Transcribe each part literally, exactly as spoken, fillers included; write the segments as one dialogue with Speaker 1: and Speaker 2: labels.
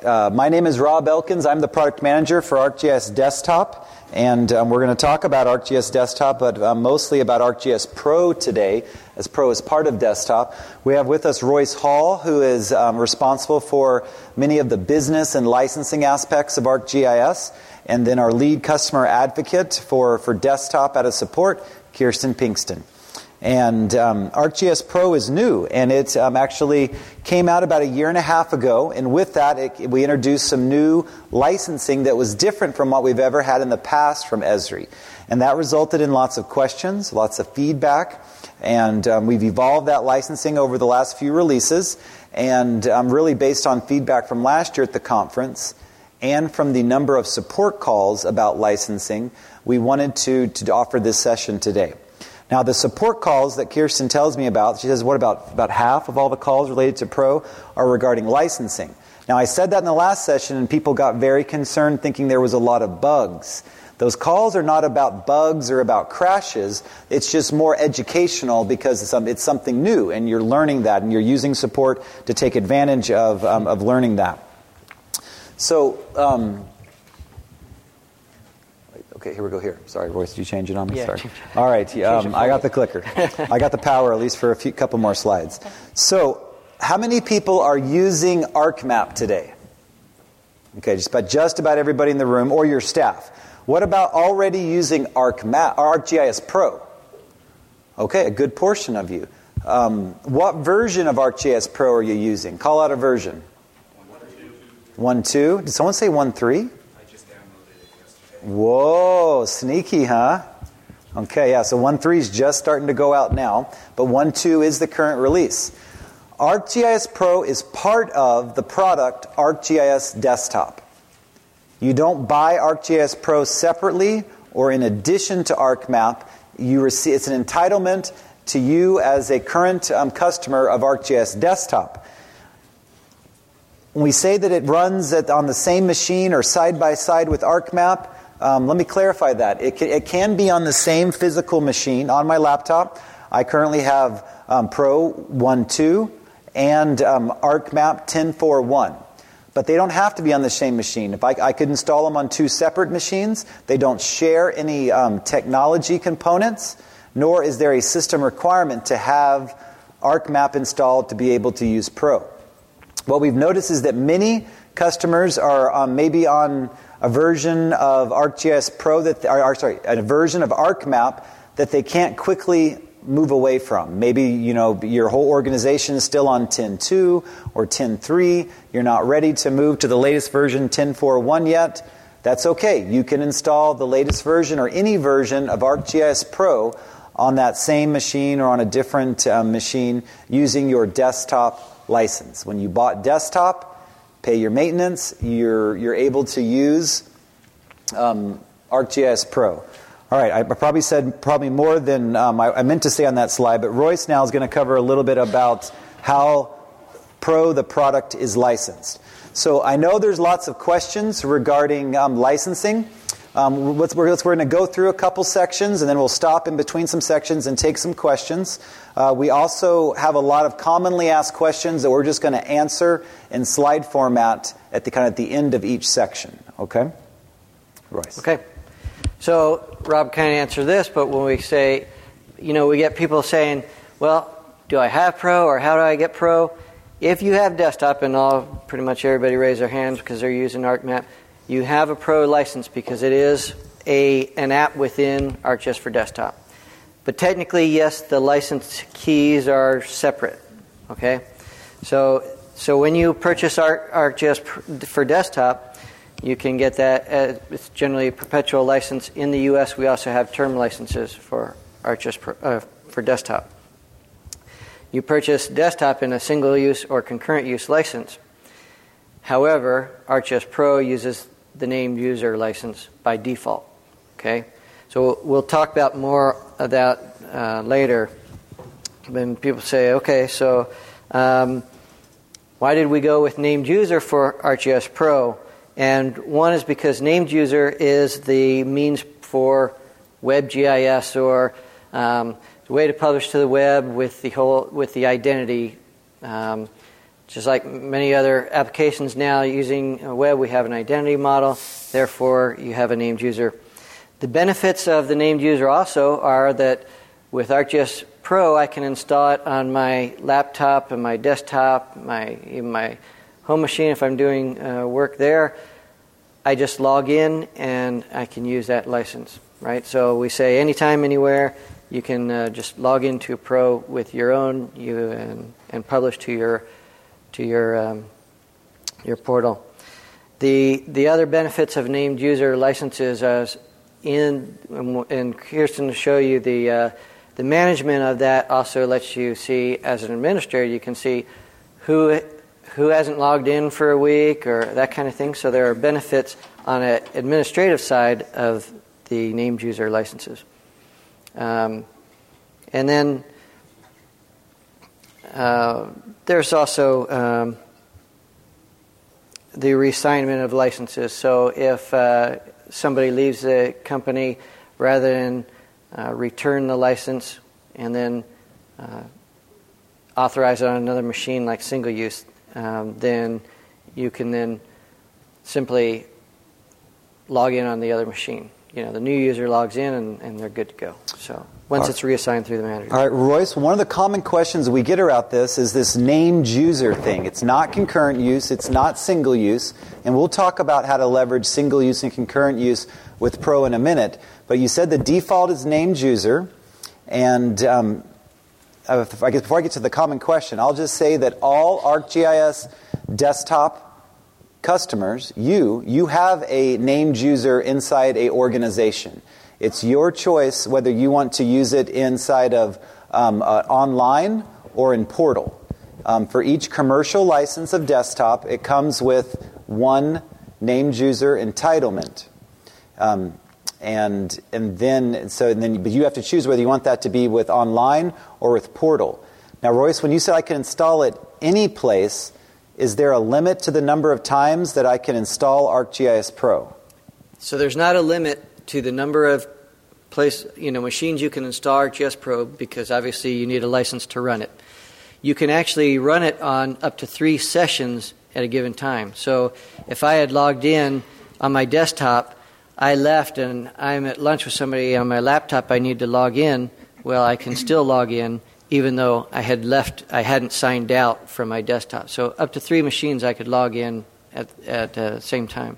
Speaker 1: Uh, my name is Rob Elkins. I'm the product manager for ArcGIS Desktop, and um, we're going to talk about ArcGIS Desktop, but uh, mostly about ArcGIS Pro today, as Pro is part of Desktop. We have with us Royce Hall, who is um, responsible for many of the business and licensing aspects of ArcGIS, and then our lead customer advocate for, for Desktop out of support, Kirsten Pinkston. And um, ArcGIS Pro is new, and it um, actually came out about a year and a half ago. And with that, it, we introduced some new licensing that was different from what we've ever had in the past from Esri. And that resulted in lots of questions, lots of feedback. And um, we've evolved that licensing over the last few releases. And um, really based on feedback from last year at the conference and from the number of support calls about licensing, we wanted to, to offer this session today. Now, the support calls that Kirsten tells me about, she says, what about, about half of all the calls related to Pro are regarding licensing. Now, I said that in the last session, and people got very concerned, thinking there was a lot of bugs. Those calls are not about bugs or about crashes. It's just more educational because it's, um, it's something new, and you're learning that, and you're using support to take advantage of, um, of learning that. So, um, okay, here we go here. Sorry, Royce, did you change it on me?
Speaker 2: Yeah,
Speaker 1: Sorry. All right, um, I got the clicker. I got the power, at least for a few couple more slides. So, how many people are using ArcMap today? Okay, just about, just about everybody in the room, or your staff. What about already using ArcMap, ArcGIS Pro? Okay, a good portion of you. Um, what version of ArcGIS Pro are you using? Call out a version. one two. Did someone say one three? Whoa, sneaky, huh? Okay, yeah, so one three is just starting to go out now, but one two is the current release. ArcGIS Pro is part of the product ArcGIS Desktop. You don't buy ArcGIS Pro separately or in addition to ArcMap. You receive, it's an entitlement to you as a current um, customer of ArcGIS Desktop. When we say that it runs at, on the same machine or side by side with ArcMap, Um, let me clarify that. It can, it can be on the same physical machine. On my laptop, I currently have um, Pro one two and um, ArcMap ten four one. But they don't have to be on the same machine. If I, I could install them on two separate machines, they don't share any um, technology components, nor is there a system requirement to have ArcMap installed to be able to use Pro. What we've noticed is that many customers are um, maybe on a version of ArcGIS Pro that, or, or sorry, a version of ArcMap that they can't quickly move away from. Maybe, you know, your whole organization is still on ten two or ten three. You're not ready to move to the latest version, ten four one yet. That's okay. You can install the latest version or any version of ArcGIS Pro on that same machine or on a different um, machine using your desktop license. When you bought desktop, pay your maintenance, you're you're able to use um, ArcGIS Pro. All right, I probably said probably more than um, I, I meant to say on that slide, but Royce now is going to cover a little bit about how Pro, the product, is licensed. So I know there's lots of questions regarding um, licensing. Um, let's, we're, let's, we're going to go through a couple sections, and then we'll stop in between some sections and take some questions. Uh, we also have a lot of commonly asked questions that we're just going to answer in slide format at the kind of at the end of each section. Okay, Royce.
Speaker 2: Okay. So Rob kind of answered this, but when we say, you know, we get people saying, "Well, do I have Pro, or how do I get Pro?" If you have desktop, and all pretty much everybody raise their hands because they're using ArcMap, you have a Pro license because it is a an app within ArcGIS for Desktop. But technically, yes, the license keys are separate. Okay, so so when you purchase Arc, ArcGIS for Desktop, you can get that. Uh, it's generally a perpetual license. In the U S, we also have term licenses for ArcGIS for, uh, for Desktop. You purchase Desktop in a single-use or concurrent-use license. However, ArcGIS Pro uses the named user license by default. Okay, so we'll talk about more of that uh, later. When people say, "Okay, so um, why did we go with named user for ArcGIS Pro?" And one is because named user is the means for web G I S, or um, the way to publish to the web with the whole with the identity. Um, just like many other applications now using a web, we have an identity model. Therefore, you have a named user. The benefits of the named user also are that with ArcGIS Pro, I can install it on my laptop and my desktop, my even my home machine if I'm doing uh, work there. I just log in and I can use that license, right? So we say anytime, anywhere, you can uh, just log into Pro with your own you and, and publish to your to your um, your portal. The the other benefits of named user licenses is in and Kirsten will show you the uh, the management of that also lets you see as an administrator you can see who who hasn't logged in for a week or that kind of thing. So there are benefits on an administrative side of the named user licenses. Um, and then uh, there's also um, the reassignment of licenses. So if uh, somebody leaves the company, rather than uh, return the license and then uh, authorize it on another machine like single use, um, then you can then simply log in on the other machine. You know, the new user logs in and, and they're good to go. So once it's reassigned through the manager.
Speaker 1: All right, Royce, one of the common questions we get about this is this named user thing. It's not concurrent use, it's not single use, and we'll talk about how to leverage single use and concurrent use with Pro in a minute. But you said the default is named user, and um, I guess before I get to the common question, I'll just say that all ArcGIS desktop customers, you, you have a named user inside a organization. It's your choice whether you want to use it inside of um, uh, online or in portal. Um, for each commercial license of desktop, it comes with one named user entitlement. Um, and and then so and then but you have to choose whether you want that to be with online or with portal. Now, Royce, when you said I can install it any place, is there a limit to the number of times that I can install ArcGIS Pro?
Speaker 2: So there's not a limit to the number of place, you know, machines you can install ArcGIS Pro because obviously you need a license to run it. You can actually run it on up to three sessions at a given time. So if I had logged in on my desktop, I left and I'm at lunch with somebody on my laptop, I need to log in, well, I can still log in even though I had left, I hadn't signed out from my desktop. So up to three machines I could log in at at the same time.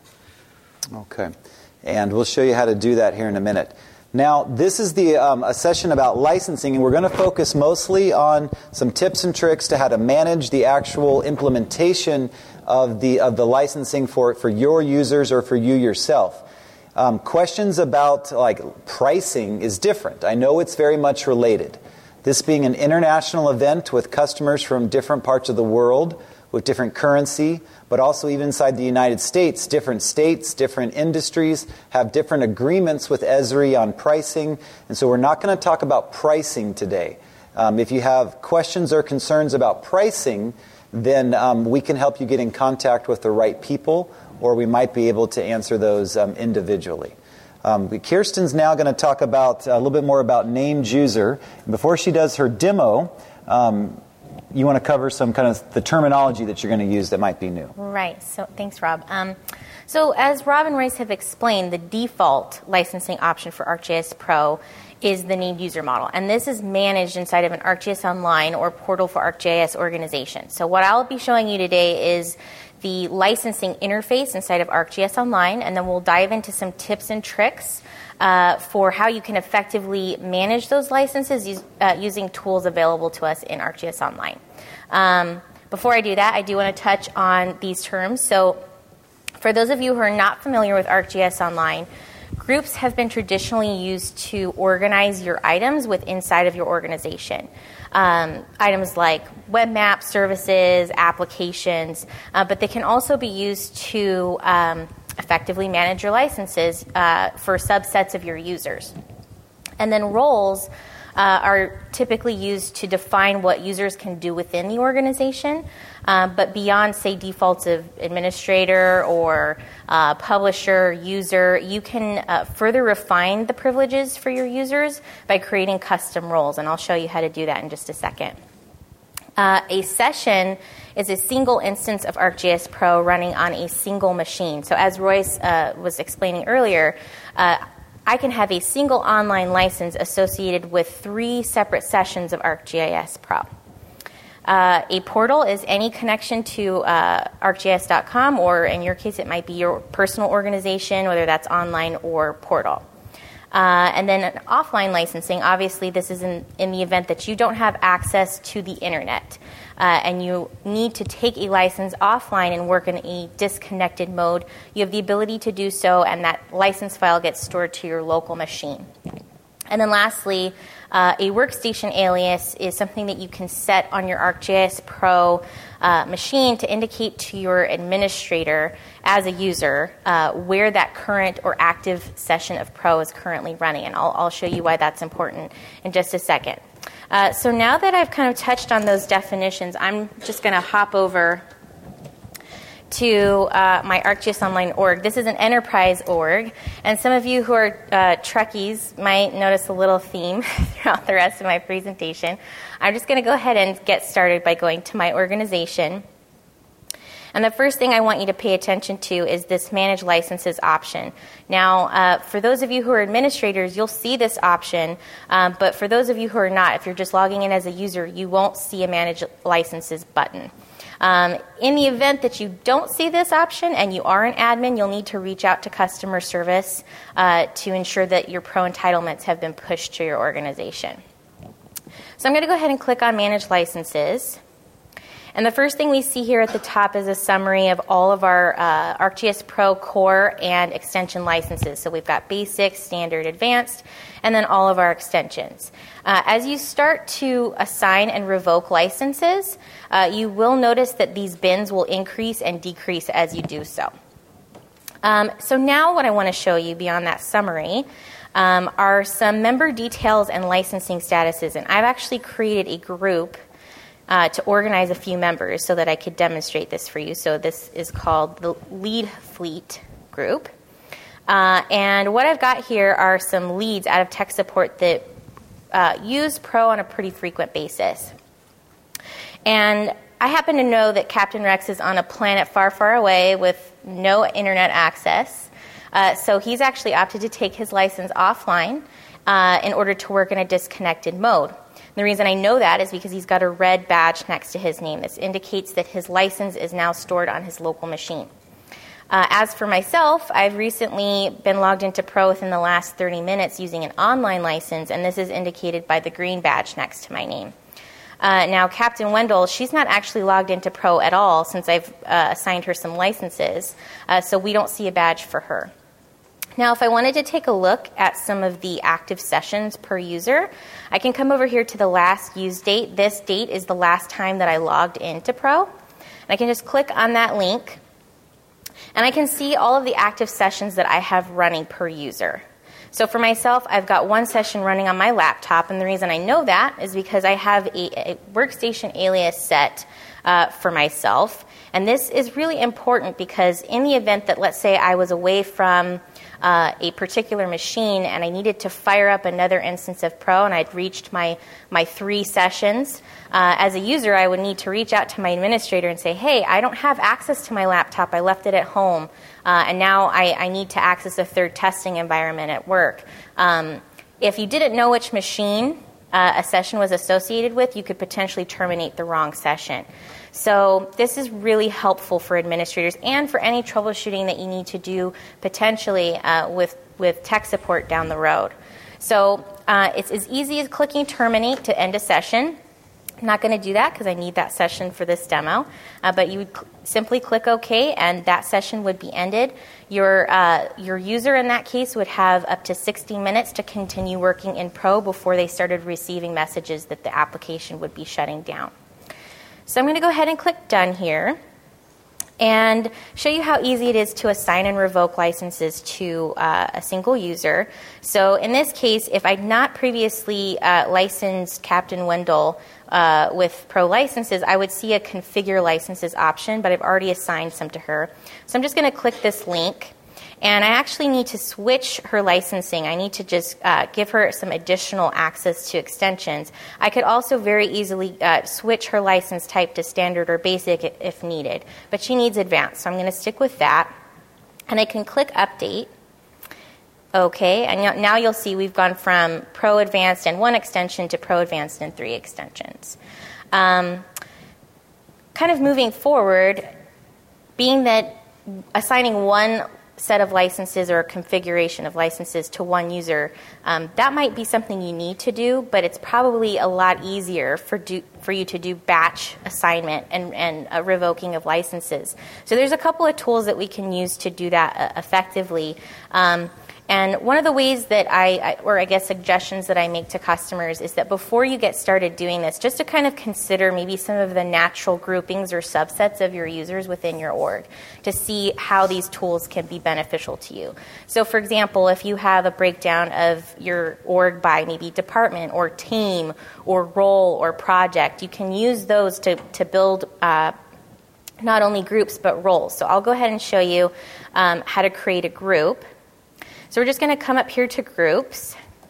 Speaker 1: Okay. And we'll show you how to do that here in a minute. Now, this is the um, a session about licensing, and we're going to focus mostly on some tips and tricks to how to manage the actual implementation of the of the licensing for, for your users or for you yourself. Um, questions about like pricing is different. I know it's very much related. This being an international event with customers from different parts of the world, with different currency, but also even inside the United States, different states, different industries have different agreements with Esri on pricing. And so we're not going to talk about pricing today. Um, if you have questions or concerns about pricing, then um, we can help you get in contact with the right people, or we might be able to answer those um, individually. Um, Kirsten's now going to talk about uh, a little bit more about named user. And before she does her demo, um, you want to cover some kind of the terminology that you're going to use that might be new.
Speaker 3: Right. So thanks, Rob. Um, so as Rob and Royce have explained, the default licensing option for ArcGIS Pro is the named user model. And this is managed inside of an ArcGIS Online or portal for ArcGIS organization. So what I'll be showing you today is the licensing interface inside of ArcGIS Online, and then we'll dive into some tips and tricks uh, for how you can effectively manage those licenses use, uh, using tools available to us in ArcGIS Online. Um, before I do that, I do want to touch on these terms. So for those of you who are not familiar with ArcGIS Online, groups have been traditionally used to organize your items with inside of your organization. Um, items like web maps, services, applications, uh, but they can also be used to um, effectively manage your licenses uh, for subsets of your users. And then roles uh, are typically used to define what users can do within the organization, uh, but beyond, say, defaults of administrator or uh, publisher, user, you can uh, further refine the privileges for your users by creating custom roles, and I'll show you how to do that in just a second. Uh, a session is a single instance of ArcGIS Pro running on a single machine. So as Royce uh, was explaining earlier, uh, I can have a single online license associated with three separate sessions of ArcGIS Pro. Uh, a portal is any connection to uh, ArcGIS dot com, or in your case, it might be your personal organization, whether that's online or portal. Uh, and then an offline licensing, obviously this is in, in the event that you don't have access to the internet uh, and you need to take a license offline and work in a disconnected mode. You have the ability to do so, and that license file gets stored to your local machine. And then lastly, uh, a workstation alias is something that you can set on your ArcGIS Pro uh, machine to indicate to your administrator as a user uh, where that current or active session of Pro is currently running. And I'll, I'll show you why that's important in just a second. Uh, so now that I've kind of touched on those definitions, I'm just going to hop over to uh, my ArcGIS Online org. This is an enterprise org, and some of you who are uh, Trekkies might notice a little theme throughout the rest of my presentation. I'm just going to go ahead and get started by going to my organization. And the first thing I want you to pay attention to is this Manage Licenses option. Now, uh, for those of you who are administrators, you'll see this option, um, but for those of you who are not, if you're just logging in as a user, you won't see a Manage Licenses button. Um, in the event that you don't see this option and you are an admin, you'll need to reach out to customer service uh, to ensure that your Pro entitlements have been pushed to your organization. So I'm going to go ahead and click on Manage Licenses. And the first thing we see here at the top is a summary of all of our uh, ArcGIS Pro Core and Extension licenses. So we've got Basic, Standard, Advanced, and then all of our extensions. Uh, as you start to assign and revoke licenses, uh, you will notice that these bins will increase and decrease as you do so. Um, so now what I want to show you beyond that summary um, are some member details and licensing statuses. And I've actually created a group Uh, to organize a few members so that I could demonstrate this for you. So this is called the Lead Fleet group. Uh, and what I've got here are some leads out of tech support that uh, use Pro on a pretty frequent basis. And I happen to know that Captain Rex is on a planet far, far away with no internet access. Uh, so he's actually opted to take his license offline uh, in order to work in a disconnected mode. The reason I know that is because he's got a red badge next to his name. This indicates that his license is now stored on his local machine. Uh, as for myself, I've recently been logged into Pro within the last thirty minutes using an online license, and this is indicated by the green badge next to my name. Uh, now, Captain Wendell, she's not actually logged into Pro at all since I've uh, assigned her some licenses, uh, so we don't see a badge for her. Now, if I wanted to take a look at some of the active sessions per user, I can come over here to the last use date. This date is the last time that I logged into Pro. And I can just click on that link, and I can see all of the active sessions that I have running per user. So for myself, I've got one session running on my laptop, and the reason I know that is because I have a, a workstation alias set uh, for myself. And this is really important because in the event that, let's say, I was away from Uh, a particular machine and I needed to fire up another instance of Pro and I'd reached my, my three sessions, uh, as a user I would need to reach out to my administrator and say, hey, I don't have access to my laptop, I left it at home, uh, and now I, I need to access a third testing environment at work. Um, if you didn't know which machine uh, a session was associated with, you could potentially terminate the wrong session. So this is really helpful for administrators and for any troubleshooting that you need to do potentially uh, with, with tech support down the road. So uh, it's as easy as clicking terminate to end a session. I'm not going to do that because I need that session for this demo, uh, but you would cl- simply click OK and that session would be ended. Your, uh, your user in that case would have up to sixty minutes to continue working in Pro before they started receiving messages that the application would be shutting down. So I'm going to go ahead and click Done here and show you how easy it is to assign and revoke licenses to uh, a single user. So in this case, if I'd not previously uh, licensed Captain Wendell uh, with Pro licenses, I would see a Configure Licenses option, but I've already assigned some to her. So I'm just going to click this link. And I actually need to switch her licensing. I need to just uh, give her some additional access to extensions. I could also very easily uh, switch her license type to standard or basic if needed. But she needs advanced, so I'm going to stick with that. And I can click update. Okay, and now you'll see we've gone from Pro Advanced and one extension to Pro Advanced and three extensions. Um, kind of moving forward, being that assigning one set of licenses or a configuration of licenses to one user, um, that might be something you need to do, but it's probably a lot easier for do, for you to do batch assignment and, and a revoking of licenses. So there's a couple of tools that we can use to do that uh, effectively. Um, And one of the ways that I, or I guess suggestions that I make to customers is that before you get started doing this, just to kind of consider maybe some of the natural groupings or subsets of your users within your org to see how these tools can be beneficial to you. So for example, if you have a breakdown of your org by maybe department or team or role or project, you can use those to, to build uh, not only groups but roles. So I'll go ahead and show you um, how to create a group. So we're just going to come up here to groups.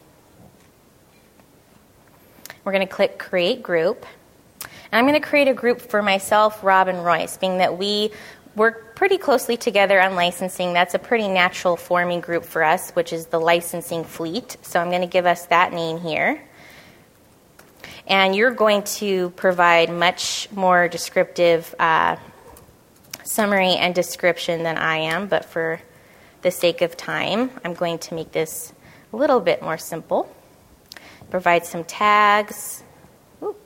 Speaker 3: We're going to click create group. And I'm going to create a group for myself, Rob, and Royce, being that we work pretty closely together on licensing. That's a pretty natural forming group for us, which is the licensing fleet. So I'm going to give us that name here. And you're going to provide much more descriptive uh, summary and description than I am, but for the sake of time, I'm going to make this a little bit more simple. Provide some tags. Ooh.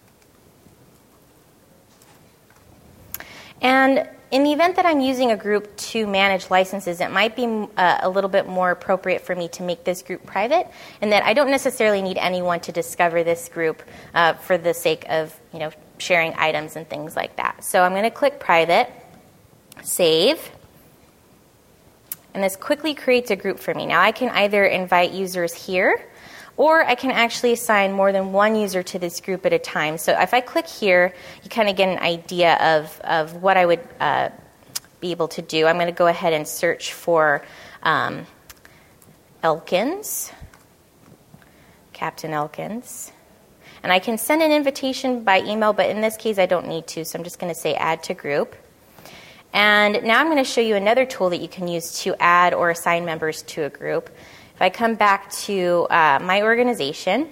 Speaker 3: And in the event that I'm using a group to manage licenses, it might be uh, a little bit more appropriate for me to make this group private, and that I don't necessarily need anyone to discover this group uh, for the sake of, you know, sharing items and things like that. So I'm going to click private, save. And this quickly creates a group for me. Now I can either invite users here, or I can actually assign more than one user to this group at a time. So if I click here, you kind of get an idea of, of what I would uh, be able to do. I'm going to go ahead and search for um, Elkins, Captain Elkins. And I can send an invitation by email, but in this case I don't need to, so I'm just going to say add to group. And now I'm going to show you another tool that you can use to add or assign members to a group. If I come back to uh, my organization,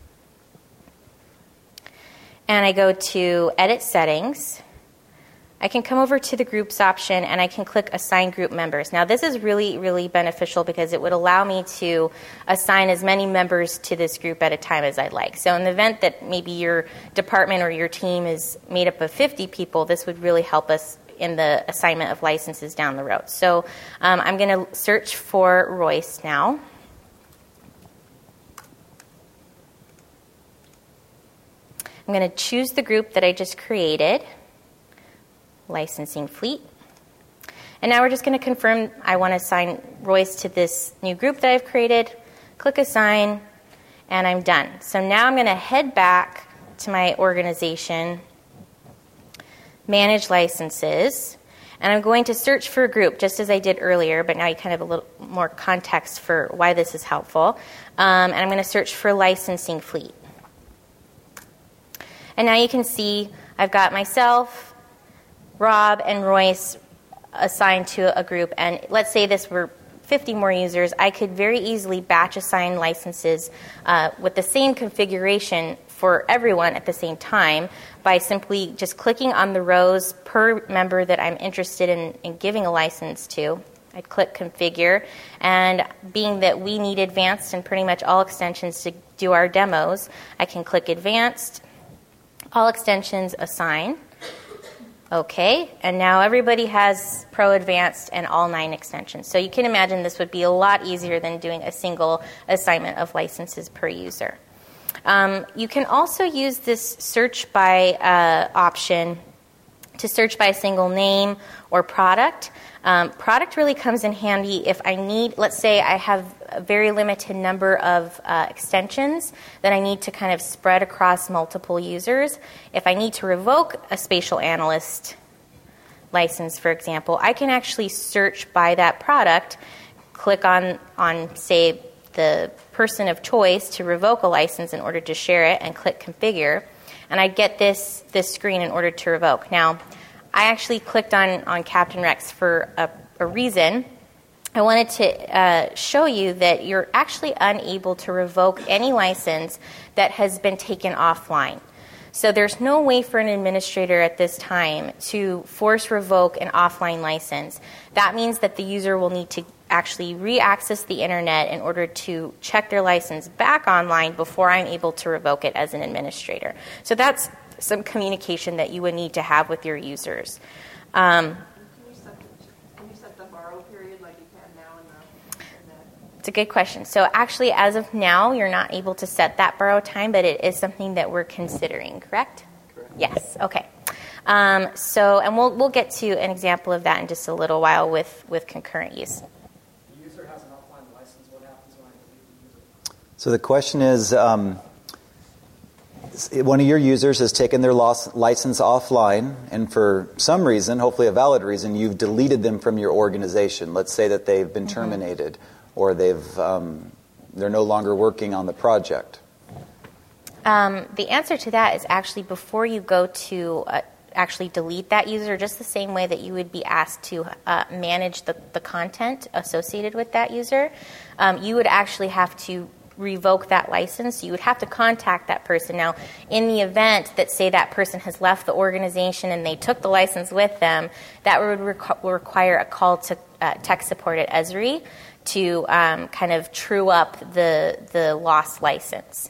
Speaker 3: and I go to Edit Settings, I can come over to the Groups option, and I can click Assign Group Members. Now this is really, really beneficial because it would allow me to assign as many members to this group at a time as I'd like. So in the event that maybe your department or your team is made up of fifty people, this would really help us in the assignment of licenses down the road. So um, I'm going to search for Royce now. I'm going to choose the group that I just created, Licensing Fleet. And now we're just going to confirm I want to assign Royce to this new group that I've created. Click Assign, and I'm done. So now I'm going to head back to my organization, Manage Licenses, and I'm going to search for a group just as I did earlier, but now you kind of have a little more context for why this is helpful. Um, and I'm going to search for Licensing Fleet. And now you can see I've got myself, Rob, and Royce assigned to a group. And let's say this were fifty more users. I could very easily batch assign licenses uh, with the same configuration for everyone at the same time by simply just clicking on the rows per member that I'm interested in, in giving a license to. I'd click Configure, and being that we need Advanced in pretty much all extensions to do our demos, I can click Advanced, all extensions assign. Okay, and now everybody has Pro Advanced and all nine extensions. So you can imagine this would be a lot easier than doing a single assignment of licenses per user. Um, you can also use this search by uh, option to search by a single name or product. Um, product really comes in handy if I need, let's say I have a very limited number of uh, extensions that I need to kind of spread across multiple users. If I need to revoke a spatial analyst license, for example, I can actually search by that product, click on, on say, the person of choice to revoke a license in order to share it, and click configure, and I get this, this screen in order to revoke. Now, I actually clicked on, on Captain Rex for a, a reason. I wanted to uh, show you that you're actually unable to revoke any license that has been taken offline. So there's no way for an administrator at this time to force revoke an offline license. That means that the user will need to actually re-access the internet in order to check their license back online before I'm able to revoke it as an administrator. So that's some communication that you would need to have with your users. Um, It's a good question. So actually, as of now, you're not able to set that borrow time, but it is something that we're considering, correct? Correct. Yes. Okay. Um, so, and we'll we'll get to an example of that in just a little while with, with concurrent use.
Speaker 4: The user has an offline license. What happens when I delete the user?
Speaker 1: So the question is, um, one of your users has taken their loss, license offline, and for some reason, hopefully a valid reason, you've deleted them from your organization. Let's say that they've been mm-hmm. terminated, or they've um, they're no longer working on the project.
Speaker 3: Um, the answer to that is actually before you go to uh, actually delete that user, just the same way that you would be asked to uh, manage the, the content associated with that user, um, you would actually have to revoke that license. You would have to contact that person. Now, in the event that, say, that person has left the organization and they took the license with them, that would requ- require a call to uh, tech support at Esri to um, kind of true up the, the lost license.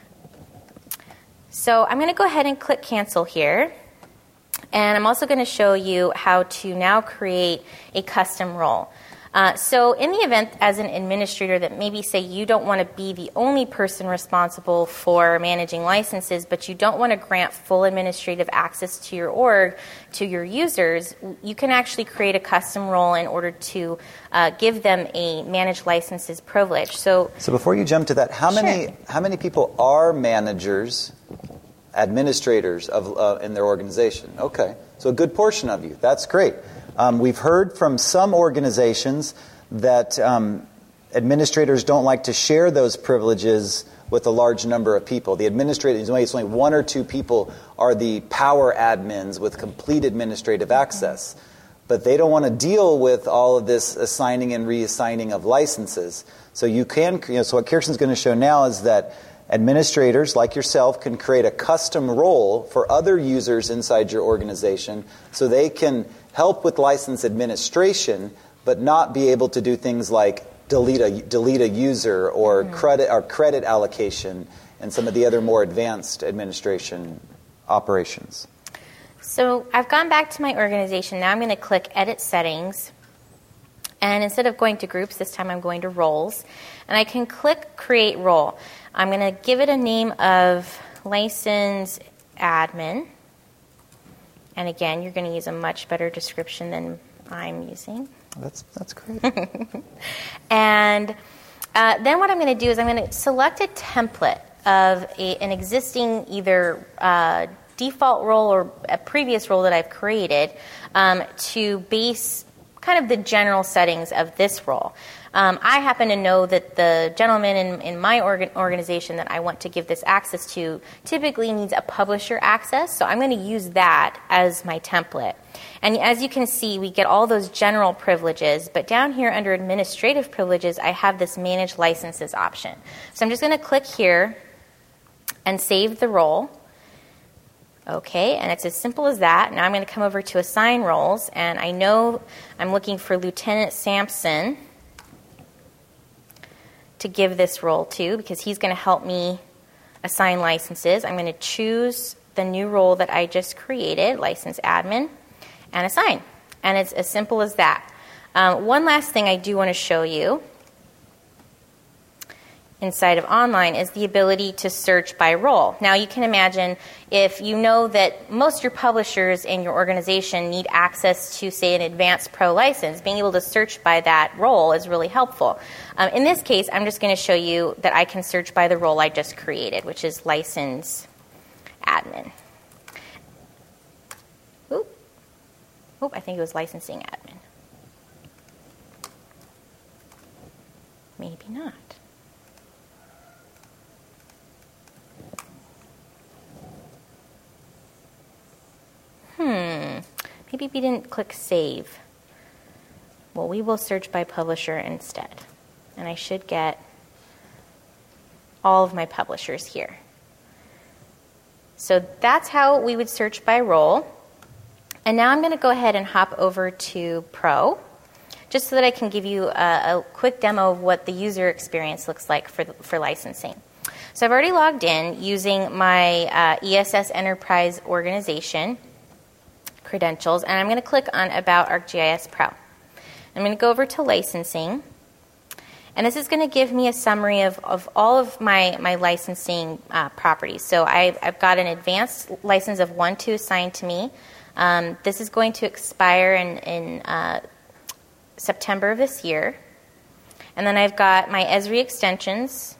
Speaker 3: So I'm going to go ahead and click cancel here. And I'm also going to show you how to now create a custom role. Uh, so in the event as an administrator that maybe say you don't want to be the only person responsible for managing licenses, but you don't want to grant full administrative access to your org, to your users, you can actually create a custom role in order to uh, give them a managed licenses privilege. So,
Speaker 1: so before you jump to that, how
Speaker 3: sure.
Speaker 1: many how many people are managers, administrators of uh, in their organization? Okay, so a good portion of you. That's great. Um, we've heard from some organizations that um, administrators don't like to share those privileges with a large number of people. The administrators, it's only one or two people are the power admins with complete administrative access. But they don't want to deal with all of this assigning and reassigning of licenses. So you can, you know, so what Kirsten's going to show now is that administrators like yourself can create a custom role for other users inside your organization so they can help with license administration, but not be able to do things like delete a delete a user or mm-hmm. credit or credit allocation and some of the other more advanced administration operations.
Speaker 3: So I've gone back to my organization. Now I'm going to click Edit Settings. And instead of going to groups, this time I'm going to roles. And I can click Create Role. I'm going to give it a name of License Admin. And again, you're going to use a much better description than I'm using.
Speaker 1: That's that's great.
Speaker 3: And uh, then what I'm going to do is I'm going to select a template of a, an existing either uh, default role or a previous role that I've created um, to base kind of the general settings of this role. Um, I happen to know that the gentleman in, in my organ, organization that I want to give this access to typically needs a publisher access, so I'm going to use that as my template. And as you can see, we get all those general privileges, but down here under administrative privileges, I have this manage licenses option. So I'm just going to click here and save the role. Okay, and it's as simple as that. Now I'm going to come over to assign roles, and I know I'm looking for Lieutenant Sampson to give this role to because he's going to help me assign licenses. I'm going to choose the new role that I just created, license admin, and assign. And it's as simple as that. Um, one last thing I do want to show you inside of online is the ability to search by role. Now you can imagine if you know that most of your publishers in your organization need access to, say, an advanced pro license, being able to search by that role is really helpful. Um, in this case, I'm just going to show you that I can search by the role I just created, which is license admin. Oop. Oh, I think it was licensing admin. Maybe not. Hmm. Maybe we didn't click save. Well, we will search by publisher instead. And I should get all of my publishers here. So that's how we would search by role. And now I'm going to go ahead and hop over to Pro, just so that I can give you a, a quick demo of what the user experience looks like for, for licensing. So I've already logged in using my uh, E S S Enterprise organization credentials, and I'm going to click on About ArcGIS Pro. I'm going to go over to licensing, and this is going to give me a summary of, of all of my, my licensing uh, properties. So I've, I've got an advanced license of one two assigned to me. Um, this is going to expire in, in uh, September of this year. And then I've got my Esri extensions,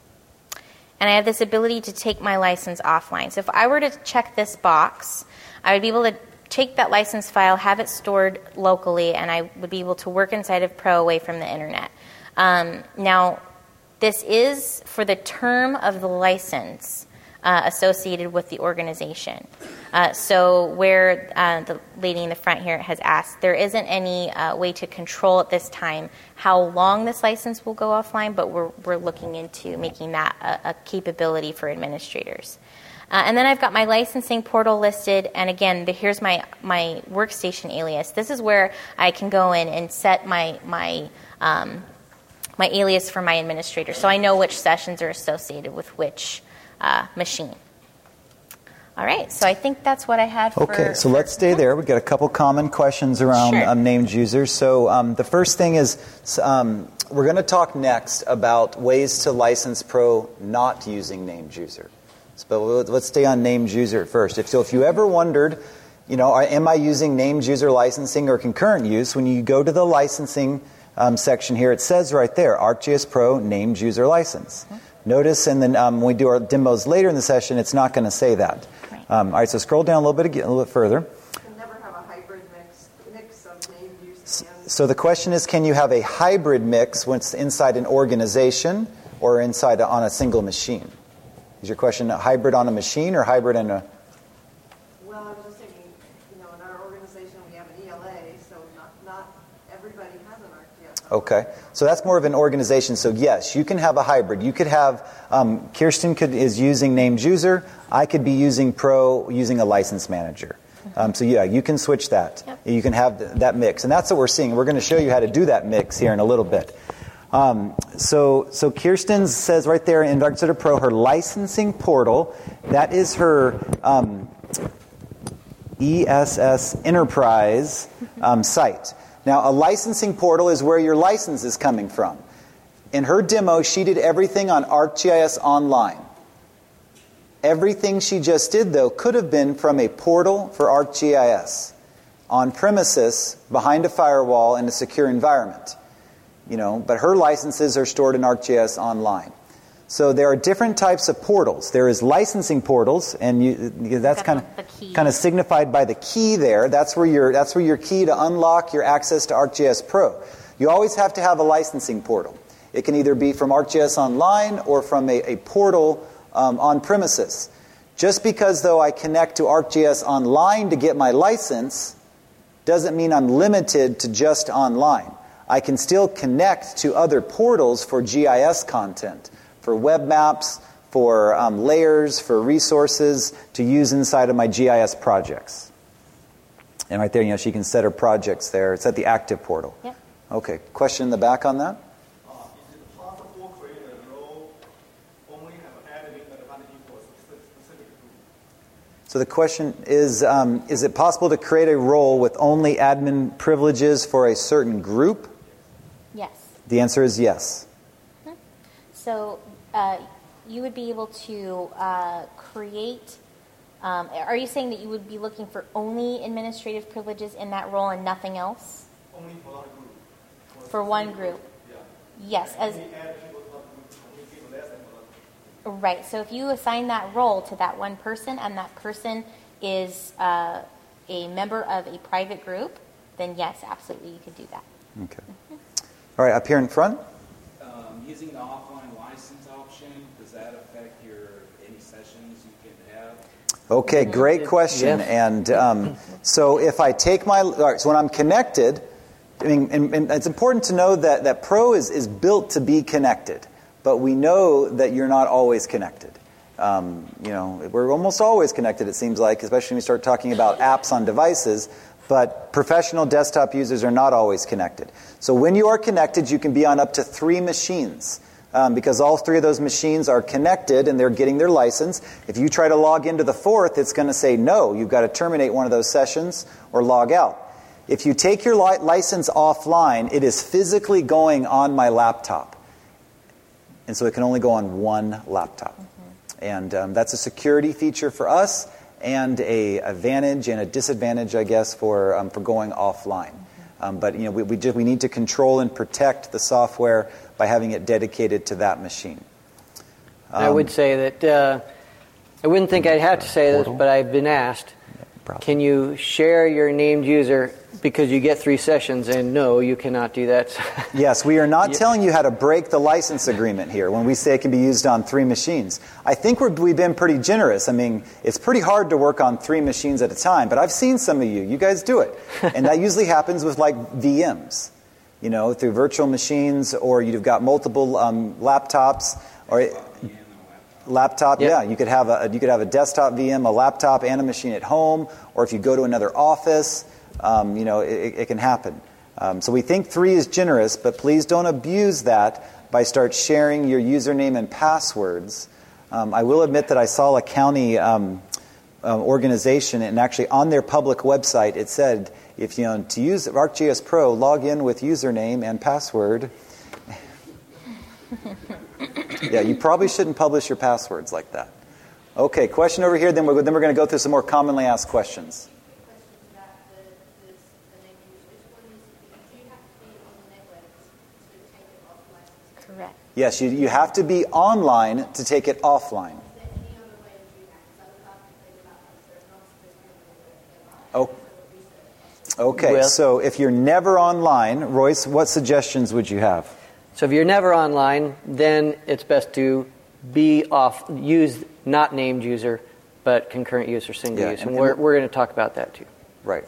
Speaker 3: and I have this ability to take my license offline. So if I were to check this box, I would be able to take that license file, have it stored locally, and I would be able to work inside of Pro away from the internet. Um, now, this is for the term of the license uh, associated with the organization. Uh, so where uh, the lady in the front here has asked, there isn't any uh, way to control at this time how long this license will go offline, but we're, we're looking into making that a, a capability for administrators. Uh, and then I've got my licensing portal listed, and again, the, here's my, my workstation alias. This is where I can go in and set my my um, my alias for my administrator, so I know which sessions are associated with which uh, machine. All right, so I think that's what I had for...
Speaker 1: Okay, so let's stay there. We've got a couple common questions around
Speaker 3: Sure.
Speaker 1: um, named users. So um, the first thing is um, we're going to talk next about ways to license Pro not using named user. But let's stay on named user first. If, so if you ever wondered, you know, am I using named user licensing or concurrent use, when you go to the licensing um, section here, it says right there, ArcGIS Pro named user license. Mm-hmm. Notice, and then um, when we do our demos later in the session, it's not going to say that. Right. Um, all right, so scroll down a little bit again, a little bit further.
Speaker 5: Can never have a hybrid mix, mix of named use and...
Speaker 1: So the question is, can you have a hybrid mix when it's inside an organization or inside a, on a single machine? Is your question a hybrid on a machine or hybrid in a...
Speaker 5: Well, I was just thinking, you know, in our organization we have an E L A, so not, not everybody has an ArcGIS.
Speaker 1: Okay, so that's more of an organization. So yes, you can have a hybrid. You could have, um, Kirsten could, is using named user. I could be using Pro using a license manager. Um, so yeah, you can switch that.
Speaker 3: Yep.
Speaker 1: You can have th- that mix. And that's what we're seeing. We're going to show you how to do that mix here in a little bit. Um, so, so Kirsten says right there in ArcGIS Pro, her licensing portal, that is her um, E S S Enterprise um, site. Now, a licensing portal is where your license is coming from. In her demo, she did everything on ArcGIS Online. Everything she just did, though, could have been from a portal for ArcGIS, on premises, behind a firewall, in a secure environment. You know, but her licenses are stored in ArcGIS Online. So there are different types of portals. There is licensing portals, and you, that's kind of kind of signified by the key there. That's where your that's where your key to unlock your access to ArcGIS Pro. You always have to have a licensing portal. It can either be from ArcGIS Online or from a, a portal um, on premises. Just because, though, I connect to ArcGIS Online to get my license doesn't mean I'm limited to just online. I can still connect to other portals for G I S content, for web maps, for um, layers, for resources to use inside of my G I S projects. And right there, you know, she can set her projects there. It's at the active portal.
Speaker 3: Yep.
Speaker 1: Okay, question in the back on that?
Speaker 6: Uh, is it possible to create a role only have admin advantage for a specific group?
Speaker 1: So the question is, um, is it possible to create a role with only admin privileges for a certain group?
Speaker 3: Yes.
Speaker 1: The answer is yes.
Speaker 3: So uh, you would be able to uh, create, um, are you saying that you would be looking for only administrative privileges in that role and nothing else?
Speaker 6: Only for one group.
Speaker 3: For one group?
Speaker 6: Yeah.
Speaker 3: Yes. As,
Speaker 6: Only add people to one group, only people less than one group.
Speaker 3: right. So if you assign that role to that one person and that person is uh, a member of a private group, then yes, absolutely, you could do that.
Speaker 1: Okay. All right, up here in front.
Speaker 7: Um, using the offline license option, does that affect your any sessions you can have?
Speaker 1: Okay, great question.
Speaker 2: Yeah.
Speaker 1: And um, so if I take my, all right, so when I'm connected, I mean, and, and it's important to know that, that Pro is, is built to be connected, but we know that you're not always connected. Um, you know, we're almost always connected, it seems like, especially when we start talking about apps on devices, but professional desktop users are not always connected. So when you are connected, you can be on up to three machines. Um, because all three of those machines are connected and they're getting their license. If you try to log into the fourth, it's going to say no, you've got to terminate one of those sessions or log out. If you take your li- license offline, it is physically going on my laptop. And so it can only go on one laptop. Mm-hmm. And um, that's a security feature for us and a advantage and a disadvantage, I guess, for um, for going offline. Mm-hmm. Um, but you know, we we, just, we need to control and protect the software by having it dedicated to that machine. Um,
Speaker 2: I would say that, uh, I wouldn't think I'd have to say this, but I've been asked, can you share your named user because you get three sessions? And no, you cannot do that.
Speaker 1: Yes, we are not
Speaker 2: Yeah.
Speaker 1: telling you how to break the license agreement here when we say it can be used on three machines. I think we're, we've been pretty generous. I mean, it's pretty hard to work on three machines at a time, but I've seen some of you. You guys do it. And that usually happens with like V Ms. You know, through virtual machines, or you've got multiple um, laptops, or laptop.
Speaker 2: Yep.
Speaker 1: Yeah, you could have a you could have a desktop V M, a laptop, and a machine at home, or if you go to another office, um, you know, it, it can happen. Um, so we think three is generous, but please don't abuse that by start sharing your username and passwords. Um, I will admit that I saw a county um, uh, organization, and actually on their public website it said, if you know, to use ArcGIS Pro, log in with username and password. Yeah, you probably shouldn't publish your passwords like that. Okay, question over here, then we're, then we're going to go through some more commonly asked questions.
Speaker 3: Correct.
Speaker 1: Yes, you, you have to be online to take it offline. Oh. Okay,
Speaker 2: Well-
Speaker 1: so if you're never online, Royce, what suggestions would you have?
Speaker 2: So if you're never online, then it's best to be off, use not named user, but concurrent use or single
Speaker 1: Yeah,
Speaker 2: use.
Speaker 1: and-
Speaker 2: And,
Speaker 1: and-
Speaker 2: we're, we're going to talk about that too.
Speaker 1: Right.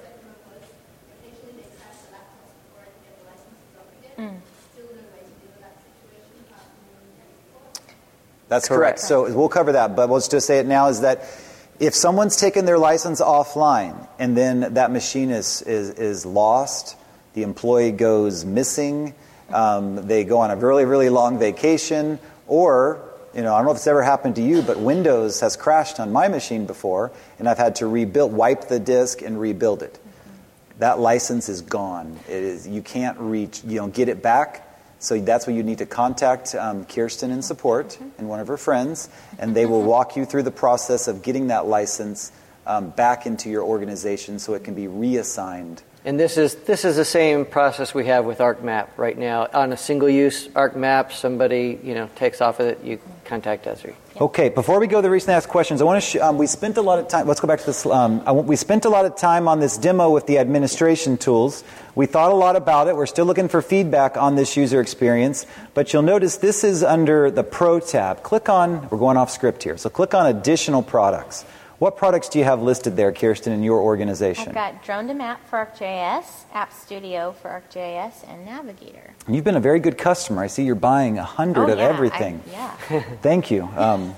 Speaker 1: That's correct.
Speaker 2: Correct.
Speaker 1: So we'll cover that, but let's just say it now is that if someone's taken their license offline and then that machine is, is, is lost, the employee goes missing, um, they go on a really, really long vacation, or, you know, I don't know if it's ever happened to you, but Windows has crashed on my machine before, and I've had to rebuild, wipe the disk and rebuild it. That license is gone. It is, you can't reach, you know, get it back. So that's where you need to contact um, Kirsten in support and one of her friends, and they will walk you through the process of getting that license um, back into your organization so it can be reassigned.
Speaker 2: And this is this is the same process we have with ArcMap right now. On a single-use ArcMap, somebody you know takes off of it, you contact Esri.
Speaker 1: Okay, before we go to the recent asked questions, I want to. Sh- um, we spent a lot of time. Let's go back to this. Um, I want, we spent a lot of time on this demo with the administration tools. We thought a lot about it. We're still looking for feedback on this user experience. But you'll notice this is under the Pro tab. Click on. We're going off script here, so click on Additional Products. What products do you have listed there, Kirsten, in your organization?
Speaker 3: I've got Drone to Map for ArcGIS, App Studio for ArcGIS, and Navigator.
Speaker 1: You've been a very good customer. I see you're buying a hundred
Speaker 3: Oh,
Speaker 1: of
Speaker 3: yeah,
Speaker 1: everything.
Speaker 3: I, yeah.
Speaker 1: Thank you. Um,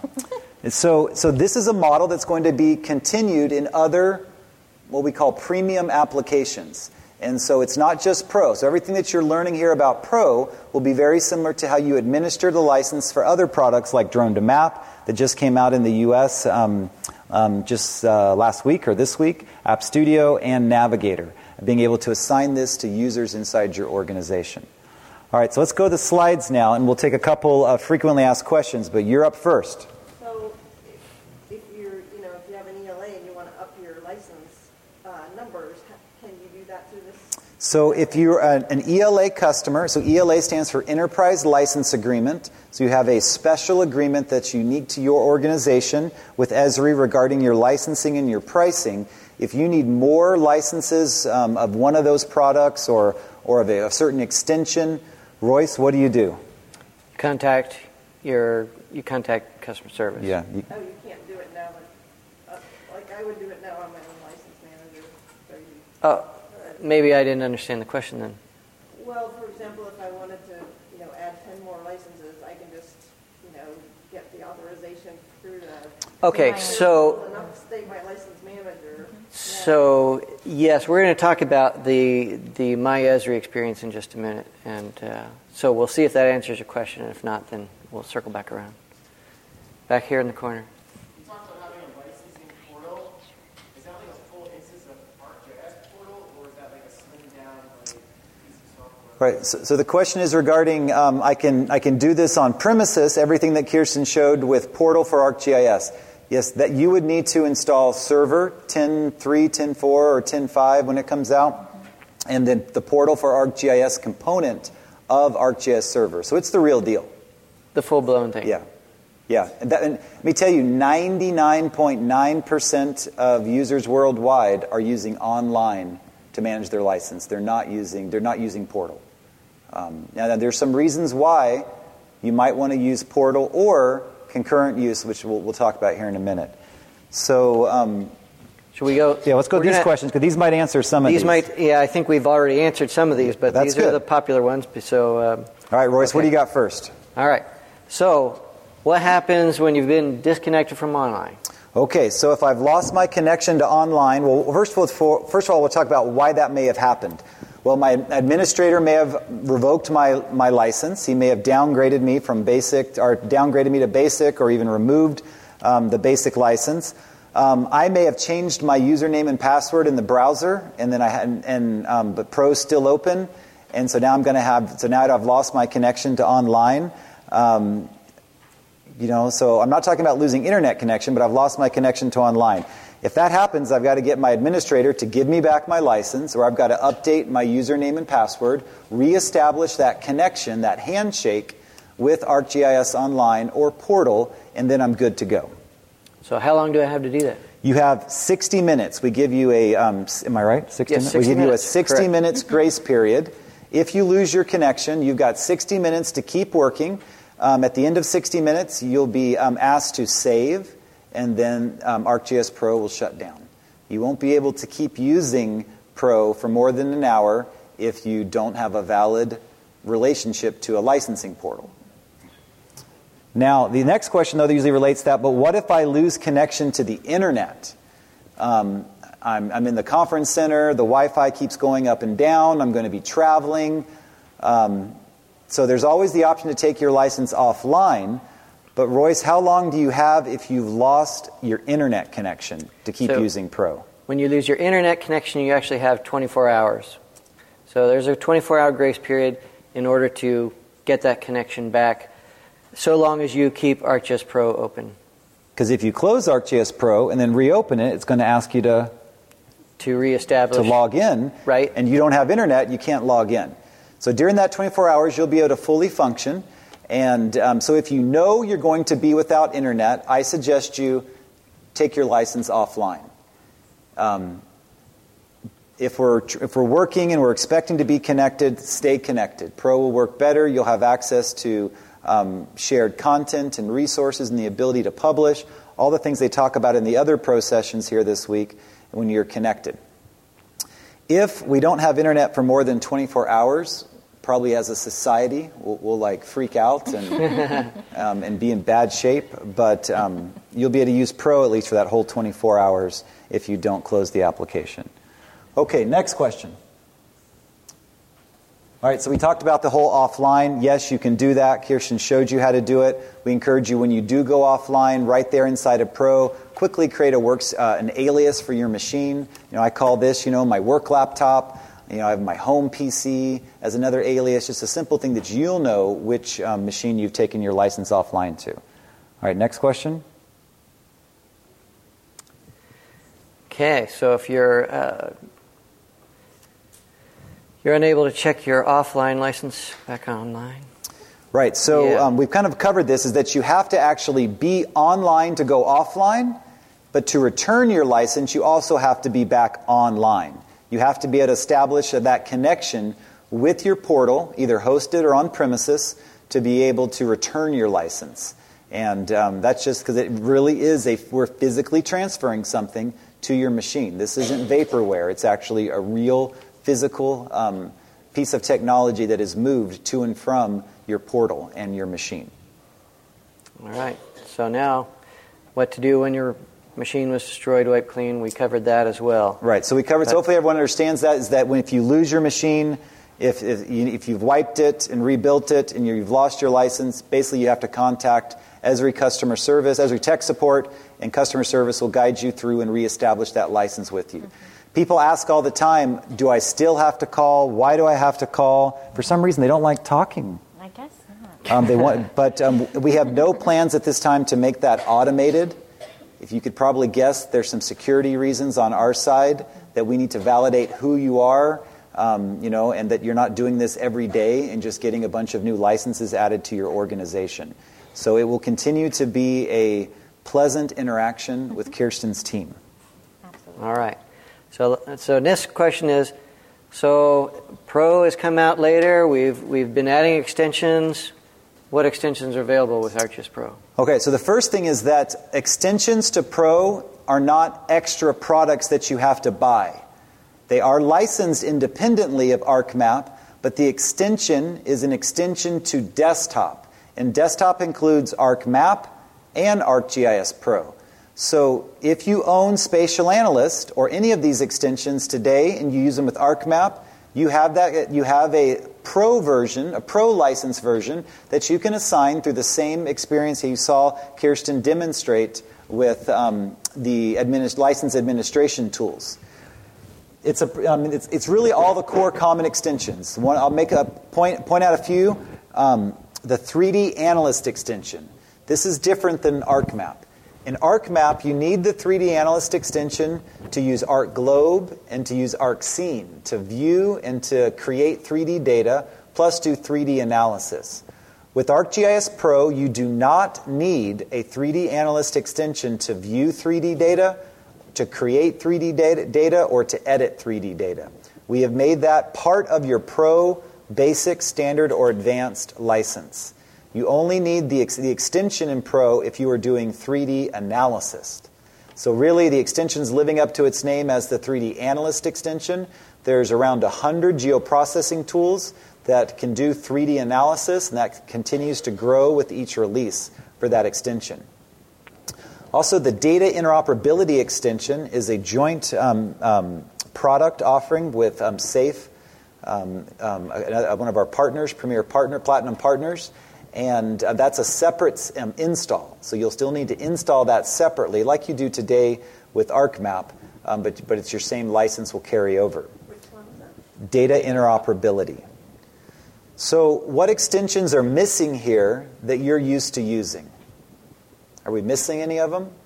Speaker 1: so, so this is a model that's going to be continued in other, what we call premium applications. And so it's not just Pro. So everything that you're learning here about Pro will be very similar to how you administer the license for other products like Drone to Map that just came out in the U S um, um, just uh, last week or this week, App Studio and Navigator, being able to assign this to users inside your organization. All right, so let's go to the slides now, and we'll take a couple of frequently asked questions, but you're up first.
Speaker 5: So if, if you're, you know, if you have an E L A and you want to up your license uh, numbers, can you do that through this?
Speaker 1: So if you're an, an E L A customer, so E L A stands for Enterprise License Agreement. So you have a special agreement that's unique to your organization with Esri regarding your licensing and your pricing. If you need more licenses um, of one of those products or, or of a, a certain extension, Royce, what do you do?
Speaker 2: Contact your, you contact customer service.
Speaker 1: Yeah. You,
Speaker 5: Oh, you can't do it now, but, uh, like I would do it now on my own license manager. So you-
Speaker 2: Oh, maybe I didn't understand the question then.
Speaker 5: Well, for example, if I wanted to, you know, add ten more licenses, I can just, you know, get the authorization through the.
Speaker 2: Okay,
Speaker 3: Right.
Speaker 2: so
Speaker 5: Enough to state my license manager.
Speaker 2: so yes, we're going to talk about the the MyEsri experience in just a minute, and uh, so we'll see if that answers your question, and if not, then we'll circle back around. Back here in the corner.
Speaker 4: You talked about having a licensing portal. Is that like a full instance of ArcGIS portal, or is that like a slimmed down like piece of software?
Speaker 1: Right. So, so the question is regarding um, I can I can do this on premises. Everything that Kirsten showed with Portal for ArcGIS. Yes, that you would need to install Server ten point three, ten point four, or ten point five when it comes out, and then the Portal for ArcGIS component of ArcGIS Server. So it's the real deal.
Speaker 2: The full-blown thing.
Speaker 1: Yeah. Yeah, and, that, and let me tell you, ninety-nine point nine percent of users worldwide are using online to manage their license. They're not using they're not using Portal. Um, now, there's some reasons why you might want to use Portal or concurrent use, which we'll, we'll talk about here in a minute. So, um,
Speaker 2: Should we go?
Speaker 1: yeah, let's go
Speaker 2: we're
Speaker 1: to these
Speaker 2: gonna-
Speaker 1: questions because these might answer some of
Speaker 2: These
Speaker 1: these.
Speaker 2: might, yeah, I think we've already answered some of these, but
Speaker 1: That's
Speaker 2: these are
Speaker 1: good.
Speaker 2: the popular ones. So, um,
Speaker 1: All right, Royce, what do
Speaker 2: okay.
Speaker 1: you got first?
Speaker 2: all right. So, what happens when you've been disconnected from online?
Speaker 1: Okay, so if I've lost my connection to online, well, first of all, first of all, we'll talk about why that may have happened. Well, my administrator may have revoked my, my license. He may have downgraded me from basic, or downgraded me to basic, or even removed um, the basic license. Um, I may have changed my username and password in the browser, and then I had, and um, but Pro's still open, and so now I'm going to have, so now I've lost my connection to online. Um, You know, so I'm not talking about losing internet connection, but I've lost my connection to online. If that happens, I've got to get my administrator to give me back my license, or I've got to update my username and password, reestablish that connection, that handshake with ArcGIS Online or Portal, and then I'm good to go.
Speaker 2: So, how long do I have to do that?
Speaker 1: You have sixty minutes. We give you a, um, am I right? sixty
Speaker 2: Yes,
Speaker 1: minutes?
Speaker 2: sixty
Speaker 1: we give
Speaker 2: minutes,
Speaker 1: you a sixty
Speaker 2: correct.
Speaker 1: minutes grace period. If you lose your connection, you've got sixty minutes to keep working. Um, at the end of sixty minutes, you'll be um, asked to save, and then um, ArcGIS Pro will shut down. You won't be able to keep using Pro for more than an hour if you don't have a valid relationship to a licensing portal. Now, the next question, though, that usually relates to that, but what if I lose connection to the internet? Um, I'm, I'm in the conference center, the Wi-Fi keeps going up and down, I'm going to be traveling. Um, so there's always the option to take your license offline. But Royce, how long do you have if you've lost your internet connection to keep
Speaker 2: So-
Speaker 1: using Pro?
Speaker 2: When you lose your internet connection, you actually have twenty-four hours. So there's a twenty-four hour grace period in order to get that connection back, so long as you keep ArcGIS Pro open.
Speaker 1: Because if you close ArcGIS Pro and then reopen it, it's going to ask you to,
Speaker 2: To reestablish.
Speaker 1: to log in.
Speaker 2: Right.
Speaker 1: And you don't have internet, you can't log in. So during that twenty-four hours, you'll be able to fully function. And um, so if you know you're going to be without internet, I suggest you take your license offline. Um, if we're if we're working and we're expecting to be connected, stay connected. Pro will work better. You'll have access to um, shared content and resources and the ability to publish, all the things they talk about in the other Pro sessions here this week when you're connected. If we don't have internet for more than twenty-four hours, probably as a society, we'll, we'll like freak out and um, and be in bad shape. But um, you'll be able to use Pro at least for that whole twenty-four hours if you don't close the application. Okay, next question. All right, so we talked about the whole offline. Yes, you can do that. Kirsten showed you how to do it. We encourage you when you do go offline, right there inside of Pro, quickly create a works uh, an alias for your machine. You know, I call this, you know, my work laptop. You know, I have my home P C as another alias. Just a simple thing that you'll know which um, machine you've taken your license offline to. All right, next question.
Speaker 2: Okay, so if you're uh, You're unable to check your offline license back online.
Speaker 1: Right, so
Speaker 2: Yeah.
Speaker 1: um, we've kind of covered this, is that you have to actually be online to go offline, but to return your license, you also have to be back online. You have to be able to establish that connection with your portal, either hosted or on premises, to be able to return your license. And um, that's just because it really is a, we're physically transferring something to your machine. This isn't vaporware. It's actually a real physical um, piece of technology that is moved to and from your portal and your machine.
Speaker 2: All right. So now, what to do when your machine was destroyed, wipe clean, we covered that as well.
Speaker 1: Right. So we covered,
Speaker 2: But,
Speaker 1: so hopefully everyone understands that, is that when if you lose your machine, if, if, you, if you've wiped it and rebuilt it and you've lost your license, basically you have to contact Esri customer service, Esri tech support, and customer service will guide you through and reestablish that license with you. Mm-hmm. People ask all the time, do I still have to call? Why do I have to call? For some reason, they don't like talking.
Speaker 3: I guess not.
Speaker 1: Um, they want, but um, we have no plans at this time to make that automated. If you could probably guess, there's some security reasons on our side that we need to validate who you are, um, you know, and that you're not doing this every day and just getting a bunch of new licenses added to your organization. So it will continue to be a pleasant interaction with Kirsten's team.
Speaker 3: Absolutely.
Speaker 2: All right. So, so next question is, so Pro has come out later. We've we've been adding extensions. What extensions are available with ArcGIS Pro?
Speaker 1: Okay, so the first thing is that extensions to Pro are not extra products that you have to buy. They are licensed independently of ArcMap, but the extension is an extension to desktop. And desktop includes ArcMap and ArcGIS Pro. So if you own Spatial Analyst or any of these extensions today and you use them with ArcMap, you have that. You have a Pro version, a Pro license version that you can assign through the same experience that you saw Kirsten demonstrate with um, the administ- license administration tools. It's a. I mean, it's it's really all the core common extensions. One, I'll make a point point out a few. Um, the three D Analyst extension. This is different than ArcMap. In ArcMap, you need the three D Analyst extension to use ArcGlobe and to use ArcScene to view and to create three D data, plus do three D analysis. With ArcGIS Pro, you do not need a three D Analyst extension to view three D data, to create three D data, data or to edit three D data. We have made that part of your Pro, Basic, Standard, or Advanced license. You only need the, ex- the extension in Pro if you are doing three D analysis. So really, the extension is living up to its name as the three D Analyst extension. There's around one hundred geoprocessing tools that can do three D analysis, and that continues to grow with each release for that extension. Also, the Data Interoperability extension is a joint um, um, product offering with um, SAFE, um, um, one of our partners, Premier Partner, Platinum Partners. And uh, that's a separate um, install. So you'll still need to install that separately, like you do today with ArcMap, um, but, but it's your same license will carry over.
Speaker 5: Which one is that?
Speaker 1: Data interoperability. So what extensions are missing here that you're used to using? Are we missing any of them?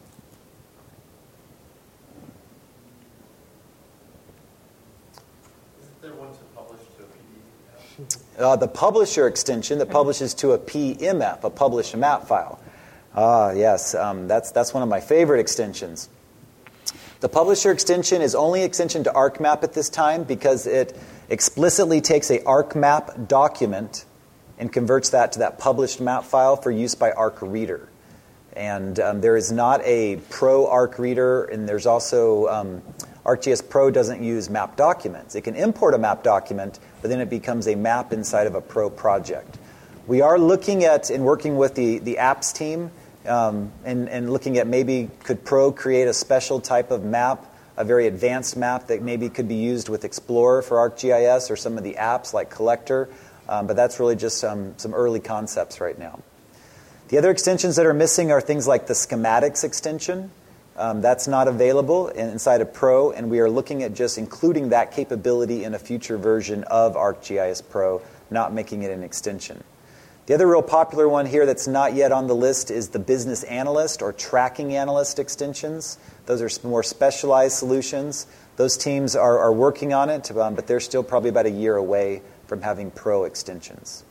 Speaker 6: Isn't there one to publish to a P D F?
Speaker 1: Uh, the publisher extension that publishes to a P M F, a publish a map file. Ah, yes, um, that's that's one of my favorite extensions. The publisher extension is only extension to ArcMap at this time because it explicitly takes a ArcMap document and converts that to that published map file for use by ArcReader. And um, there is not a Pro ArcReader, and there's also um, ArcGIS Pro doesn't use map documents. It can import a map document, but then it becomes a map inside of a Pro project. We are looking at and working with the, the apps team um, and, and looking at maybe could Pro create a special type of map, a very advanced map that maybe could be used with Explorer for ArcGIS or some of the apps like Collector, um, but that's really just some, some early concepts right now. The other extensions that are missing are things like the schematics extension. Um, that's not available inside of Pro, and we are looking at just including that capability in a future version of ArcGIS Pro, not making it an extension. The The other real popular one here that's not yet on the list is the business analyst or tracking analyst extensions. Those are more specialized solutions. Those teams are, are working on it, um, but they're still probably about a year away from having pro extensions.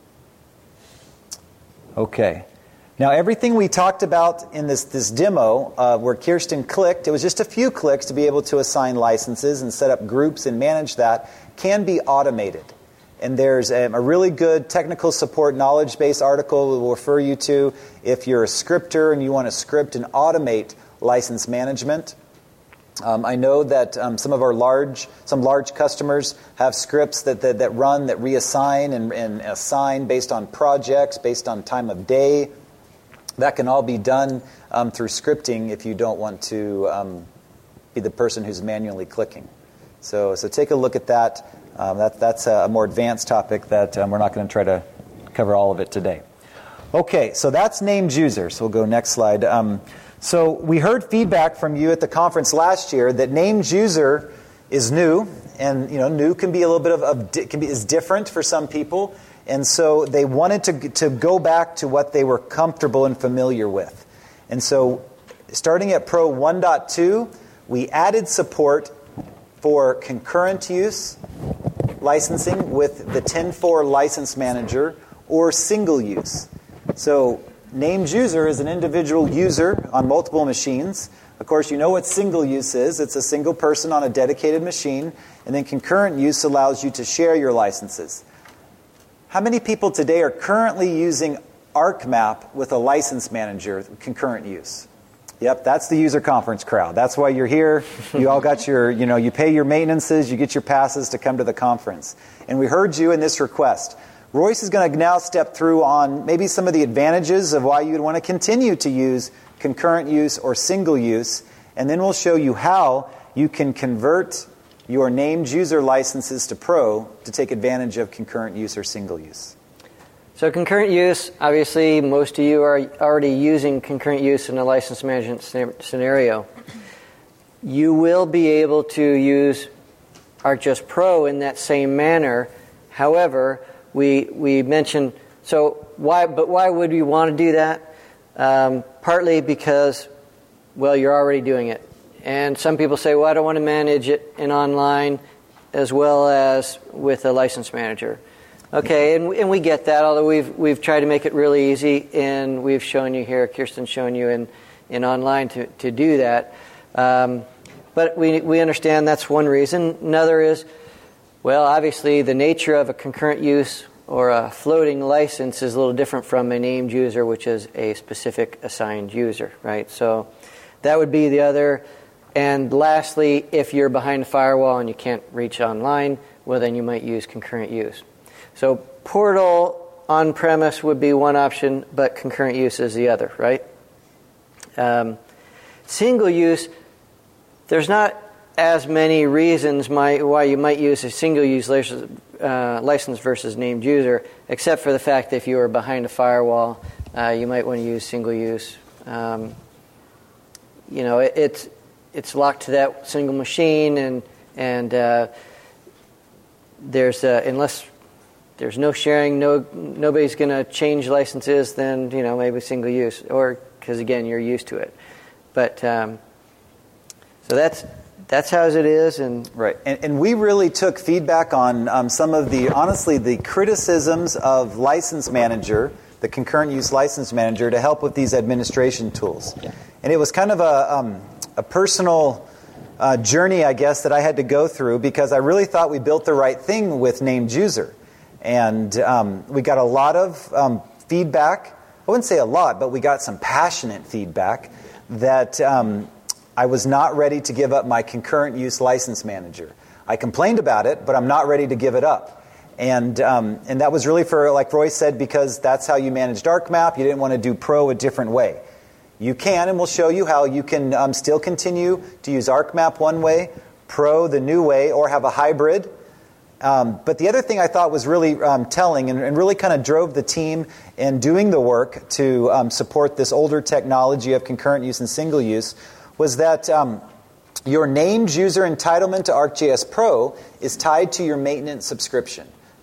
Speaker 1: Okay. Now, everything we talked about in this, this demo, uh, where Kirsten clicked, it was just a few clicks to be able to assign licenses and set up groups and manage that, can be automated. And there's a, a really good technical support knowledge base article we'll refer you to if you're a scripter and you want to script and automate license management. Um, I know that um, some of our large, some large customers have scripts that that, that run, that reassign and, and assign based on projects, based on time of day. That can all be done um, through scripting if you don't want to um, be the person who's manually clicking. So, so take a look at that. Um, that that's a more advanced topic that um, we're not going to try to cover all of it today. Okay, so that's named user. So we'll go next slide. Um, so we heard feedback from you at the conference last year that named user is new, and you know, new can be a little bit of, of can be is different for some people. And so they wanted to to go back to what they were comfortable and familiar with. And so starting at Pro one point two, we added support for concurrent use licensing with the ten four License Manager or single use. So named user is an individual user on multiple machines. Of course, you know what single use is. It's a single person on a dedicated machine. And then concurrent use allows you to share your licenses. How many people today are currently using ArcMap with a license manager, concurrent use? Yep, that's the user conference crowd. That's why you're here. You all got your, you know, you pay your maintenances, you get your passes to come to the conference. And we heard you in this request. Royce is going to now step through on maybe some of the advantages of why you would want to continue to use concurrent use or single use. And then we'll show you how you can convert your named user licenses to Pro to take advantage of concurrent use or single use.
Speaker 2: So concurrent use, obviously most of you are already using concurrent use in a license management scenario. You will be able to use ArcGIS Pro in that same manner. However, we we mentioned, so why, but why would we want to do that? Um, partly because, well, you're already doing it. And some people say, well, I don't want to manage it in online as well as with a license manager. Okay, and, and we get that, although we've we've tried to make it really easy, and we've shown you here, Kirsten's shown you in, in online to, to do that. Um, but we we understand that's one reason. Another is, well, obviously the nature of a concurrent use or a floating license is a little different from a named user, which is a specific assigned user, right? So that would be the other. And lastly, if you're behind a firewall and you can't reach online, well, then you might use concurrent use. So Portal on-premise would be one option, but concurrent use is the other, right? Um, single use, there's not as many reasons my, why you might use a single-use license, uh, license versus named user, except for the fact that if you are behind a firewall, uh, you might want to use single-use. Um, you know, it, it's it's locked to that single machine, and and uh, there's uh, unless there's no sharing, no nobody's going to change licenses, then you know maybe single use, or because again you're used to it. But um, so that's that's how it is, and
Speaker 1: right. And, and we really took feedback on um, some of the honestly the criticisms of License Manager, the concurrent use License Manager, to help with these administration tools. And it was kind of a um, a personal uh, journey, I guess, that I had to go through because I really thought we built the right thing with named user. And um, we got a lot of um, feedback. I wouldn't say a lot, but we got some passionate feedback that um, I was not ready to give up my concurrent use License Manager. I complained about it, but I'm not ready to give it up. And um, and that was really for, like Roy said, because that's how you managed ArcMap. You didn't want to do Pro a different way. You can, and we'll show you how you can um, still continue to use ArcMap one way, Pro the new way, or have a hybrid. Um, but the other thing I thought was really um, telling and, and really kind of drove the team in doing the work to um, support this older technology of concurrent use and single use was that um, your named user entitlement to ArcGIS Pro is tied to your maintenance subscription.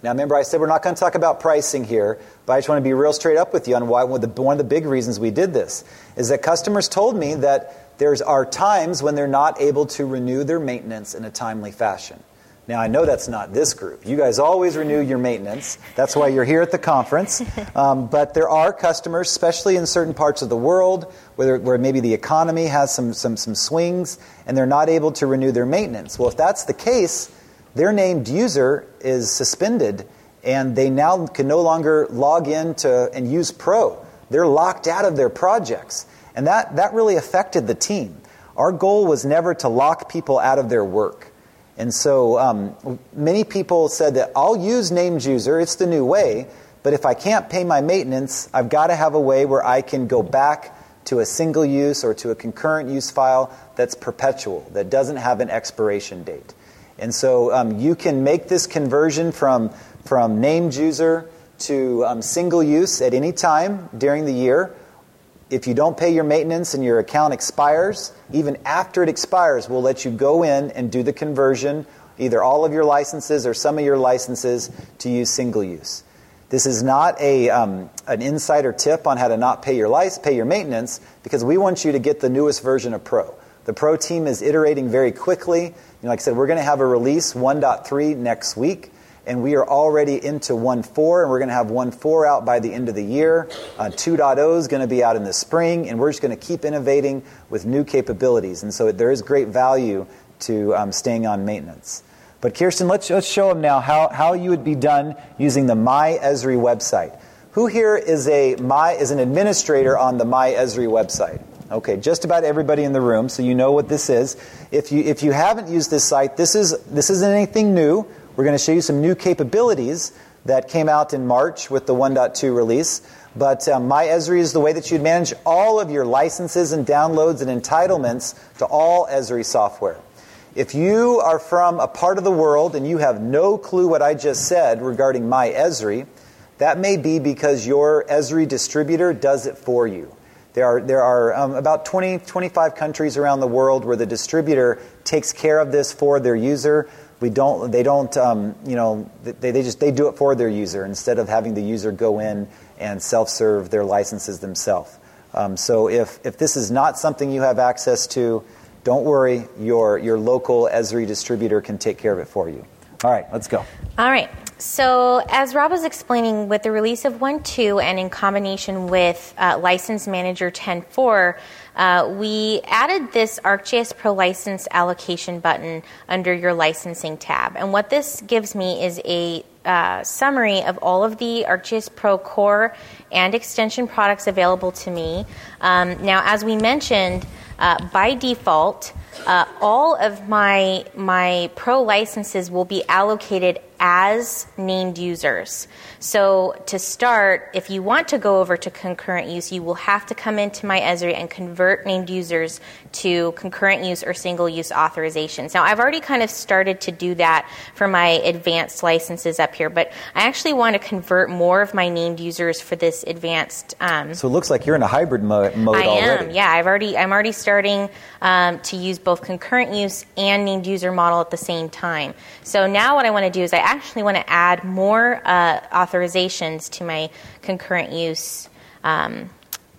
Speaker 1: Now, remember, I said we're not going to talk about pricing here, but I just want to be real straight up with you on why one of the, one of the big reasons we did this is that customers told me that there are times when they're not able to renew their maintenance in a timely fashion. Now, I know that's not this group. You guys always renew your maintenance. That's why you're here at the conference. Um, but there are customers, especially in certain parts of the world, where, where maybe the economy has some, some, some swings, and they're not able to renew their maintenance. Well, if that's the case, their named user is suspended, and they now can no longer log in to and use Pro. They're locked out of their projects. And that, that really affected the team. Our goal was never to lock people out of their work. And so um, many people said that I'll use named user, it's the new way, but if I can't pay my maintenance, I've got to have a way where I can go back to a single use or to a concurrent use file that's perpetual, that doesn't have an expiration date. And so um, you can make this conversion from, from named user to um, single use at any time during the year. If you don't pay your maintenance and your account expires, even after it expires, we'll let you go in and do the conversion, either all of your licenses or some of your licenses, to use single use. This is not a um, an insider tip on how to not pay your license, pay your maintenance, because we want you to get the newest version of Pro. The Pro team is iterating very quickly. You know, like I said, we're going to have a release one point three next week. And we are already into one point four, and we're going to have one point four out by the end of the year. Uh, two point oh is going to be out in the spring, and we're just going to keep innovating with new capabilities. And so there is great value to um, staying on maintenance. But Kirsten, let's, let's show them now how, how you would be done using the MyEsri website. Who here is a my is an administrator on the MyEsri website? Okay, just about everybody in the room, so you know what this is. If you if you haven't used this site, this is this isn't anything new. We're going to show you some new capabilities that came out in March with the one point two release. But um, MyEsri is the way that you'd manage all of your licenses and downloads and entitlements to all Esri software. If you are from a part of the world and you have no clue what I just said regarding MyEsri, that may be because your Esri distributor does it for you. There are there are um, about twenty, twenty-five countries around the world where the distributor takes care of this for their user. We don't. They don't. Um, you know. They, they just they do it for their user instead of having the user go in and self-serve their licenses themselves. Um, so if if this is not something you have access to, don't worry. Your your local Esri distributor can take care of it for you. All right, let's go.
Speaker 3: All right. So as Rob was explaining, with the release of one point two and in combination with uh, License Manager ten point four, uh, we added this ArcGIS Pro License Allocation button under your licensing tab. And what this gives me is a uh, summary of all of the ArcGIS Pro core and extension products available to me. Um, now, as we mentioned, uh, by default, uh, all of my my Pro licenses will be allocated as named users. So to start, if you want to go over to concurrent use, you will have to come into MyEsri and convert named users to concurrent use or single use authorizations. Now, I've already kind of started to do that for my advanced licenses up here, but I actually want to convert more of my named users for this advanced. Um,
Speaker 1: so it looks like you're in a hybrid mo- mode
Speaker 3: I
Speaker 1: already.
Speaker 3: am, yeah. I've already, I'm already starting um, to use both concurrent use and named user model at the same time. So now what I want to do is I actually want to add more uh, authorizations to my concurrent use um,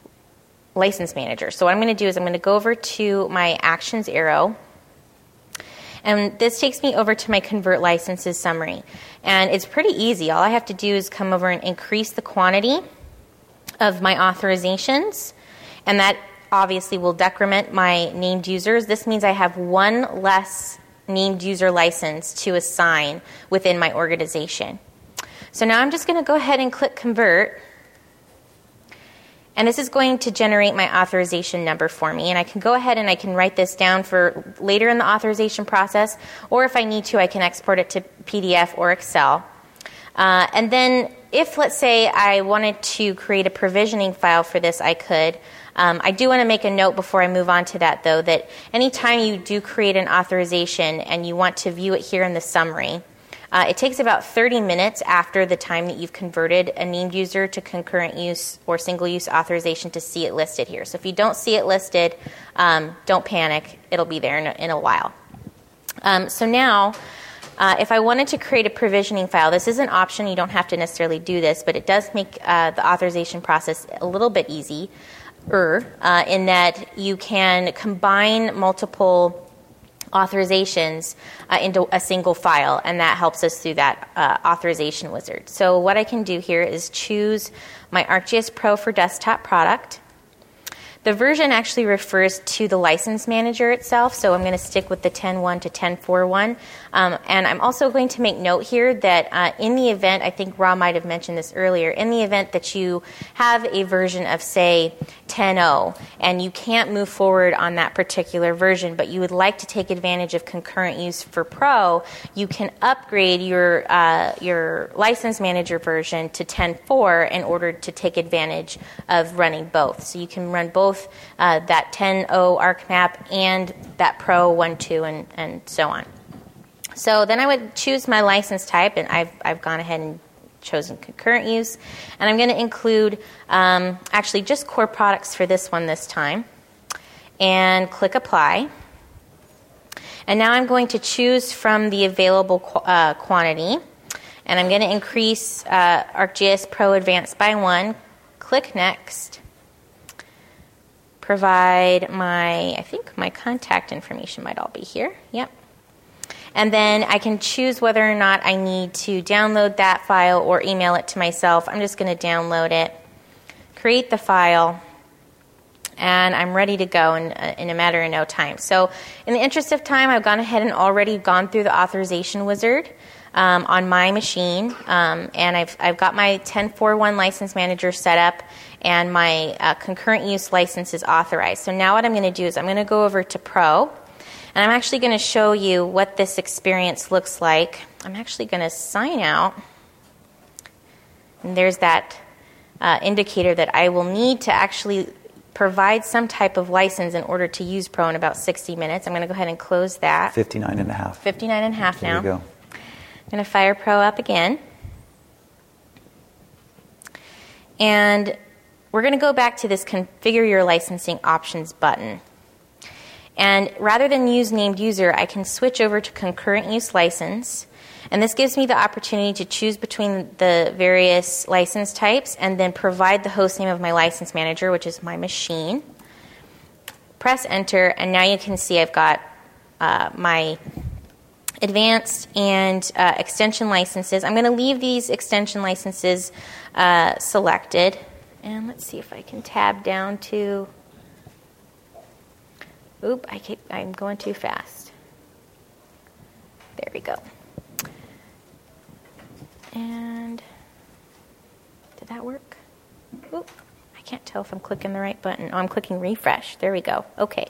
Speaker 3: license manager. So what I'm going to do is I'm going to go over to my actions arrow, and this takes me over to my convert licenses summary. And it's pretty easy. All I have to do is come over and increase the quantity of my authorizations, and that obviously will decrement my named users. This means I have one less named user license to assign within my organization. So now I'm just going to go ahead and click convert. And this is going to generate my authorization number for me. And I can go ahead and I can write this down for later in the authorization process. Or if I need to, I can export it to P D F or Excel. Uh, and then if, let's say, I wanted to create a provisioning file for this, I could. Um, I do want to make a note before I move on to that, though, that anytime you do create an authorization and you want to view it here in the summary, uh, it takes about thirty minutes after the time that you've converted a named user to concurrent use or single-use authorization to see it listed here. So if you don't see it listed, um, don't panic. It'll be there in a, in a while. Um, so now, Uh, if I wanted to create a provisioning file, this is an option. You don't have to necessarily do this, but it does make uh, the authorization process a little bit easier uh, in that you can combine multiple authorizations uh, into a single file, and that helps us through that uh, authorization wizard. So what I can do here is choose my ArcGIS Pro for Desktop product. The version actually refers to the license manager itself, so I'm going to stick with the ten point one to ten point four one. Um, and I'm also going to make note here that uh, in the event, I think Ra might have mentioned this earlier, in the event that you have a version of, say, ten point oh, and you can't move forward on that particular version, but you would like to take advantage of concurrent use for Pro, you can upgrade your uh, your license manager version to ten point four in order to take advantage of running both. So you can run both uh, that ten point oh ArcMap and that Pro one point two and, and so on. So then I would choose my license type, and I've, I've gone ahead and chosen concurrent use. And I'm going to include um, actually just core products for this one this time. And click Apply. And now I'm going to choose from the available qu- uh, quantity. And I'm going to increase uh, ArcGIS Pro Advanced by one. Click Next. Provide my, I think my contact information might all be here. Yep. And then I can choose whether or not I need to download that file or email it to myself. I'm just going to download it, create the file, and I'm ready to go in, in a matter of no time. So in the interest of time, I've gone ahead and already gone through the authorization wizard um, on my machine, um, and I've, I've got my ten point four one license manager set up, and my uh, concurrent use license is authorized. So now what I'm going to do is I'm going to go over to Pro, and I'm actually going to show you what this experience looks like. I'm actually going to sign out. And there's that uh, indicator that I will need to actually provide some type of license in order to use Pro in about sixty minutes. I'm going to go ahead and close that.
Speaker 1: fifty-nine and a half.
Speaker 3: fifty-nine and a half now.
Speaker 1: There you go.
Speaker 3: I'm going to fire Pro up again. And we're going to go back to this Configure Your Licensing Options button. And rather than use named user, I can switch over to concurrent use license. And this gives me the opportunity to choose between the various license types and then provide the host name of my license manager, which is my machine. Press enter, and now you can see I've got uh, my advanced and uh, extension licenses. I'm going to leave these extension licenses uh, selected. And let's see if I can tab down to... Oop, I keep, I'm going too fast. There we go. And did that work? Oop, I can't tell if I'm clicking the right button. Oh, I'm clicking refresh. There we go. Okay.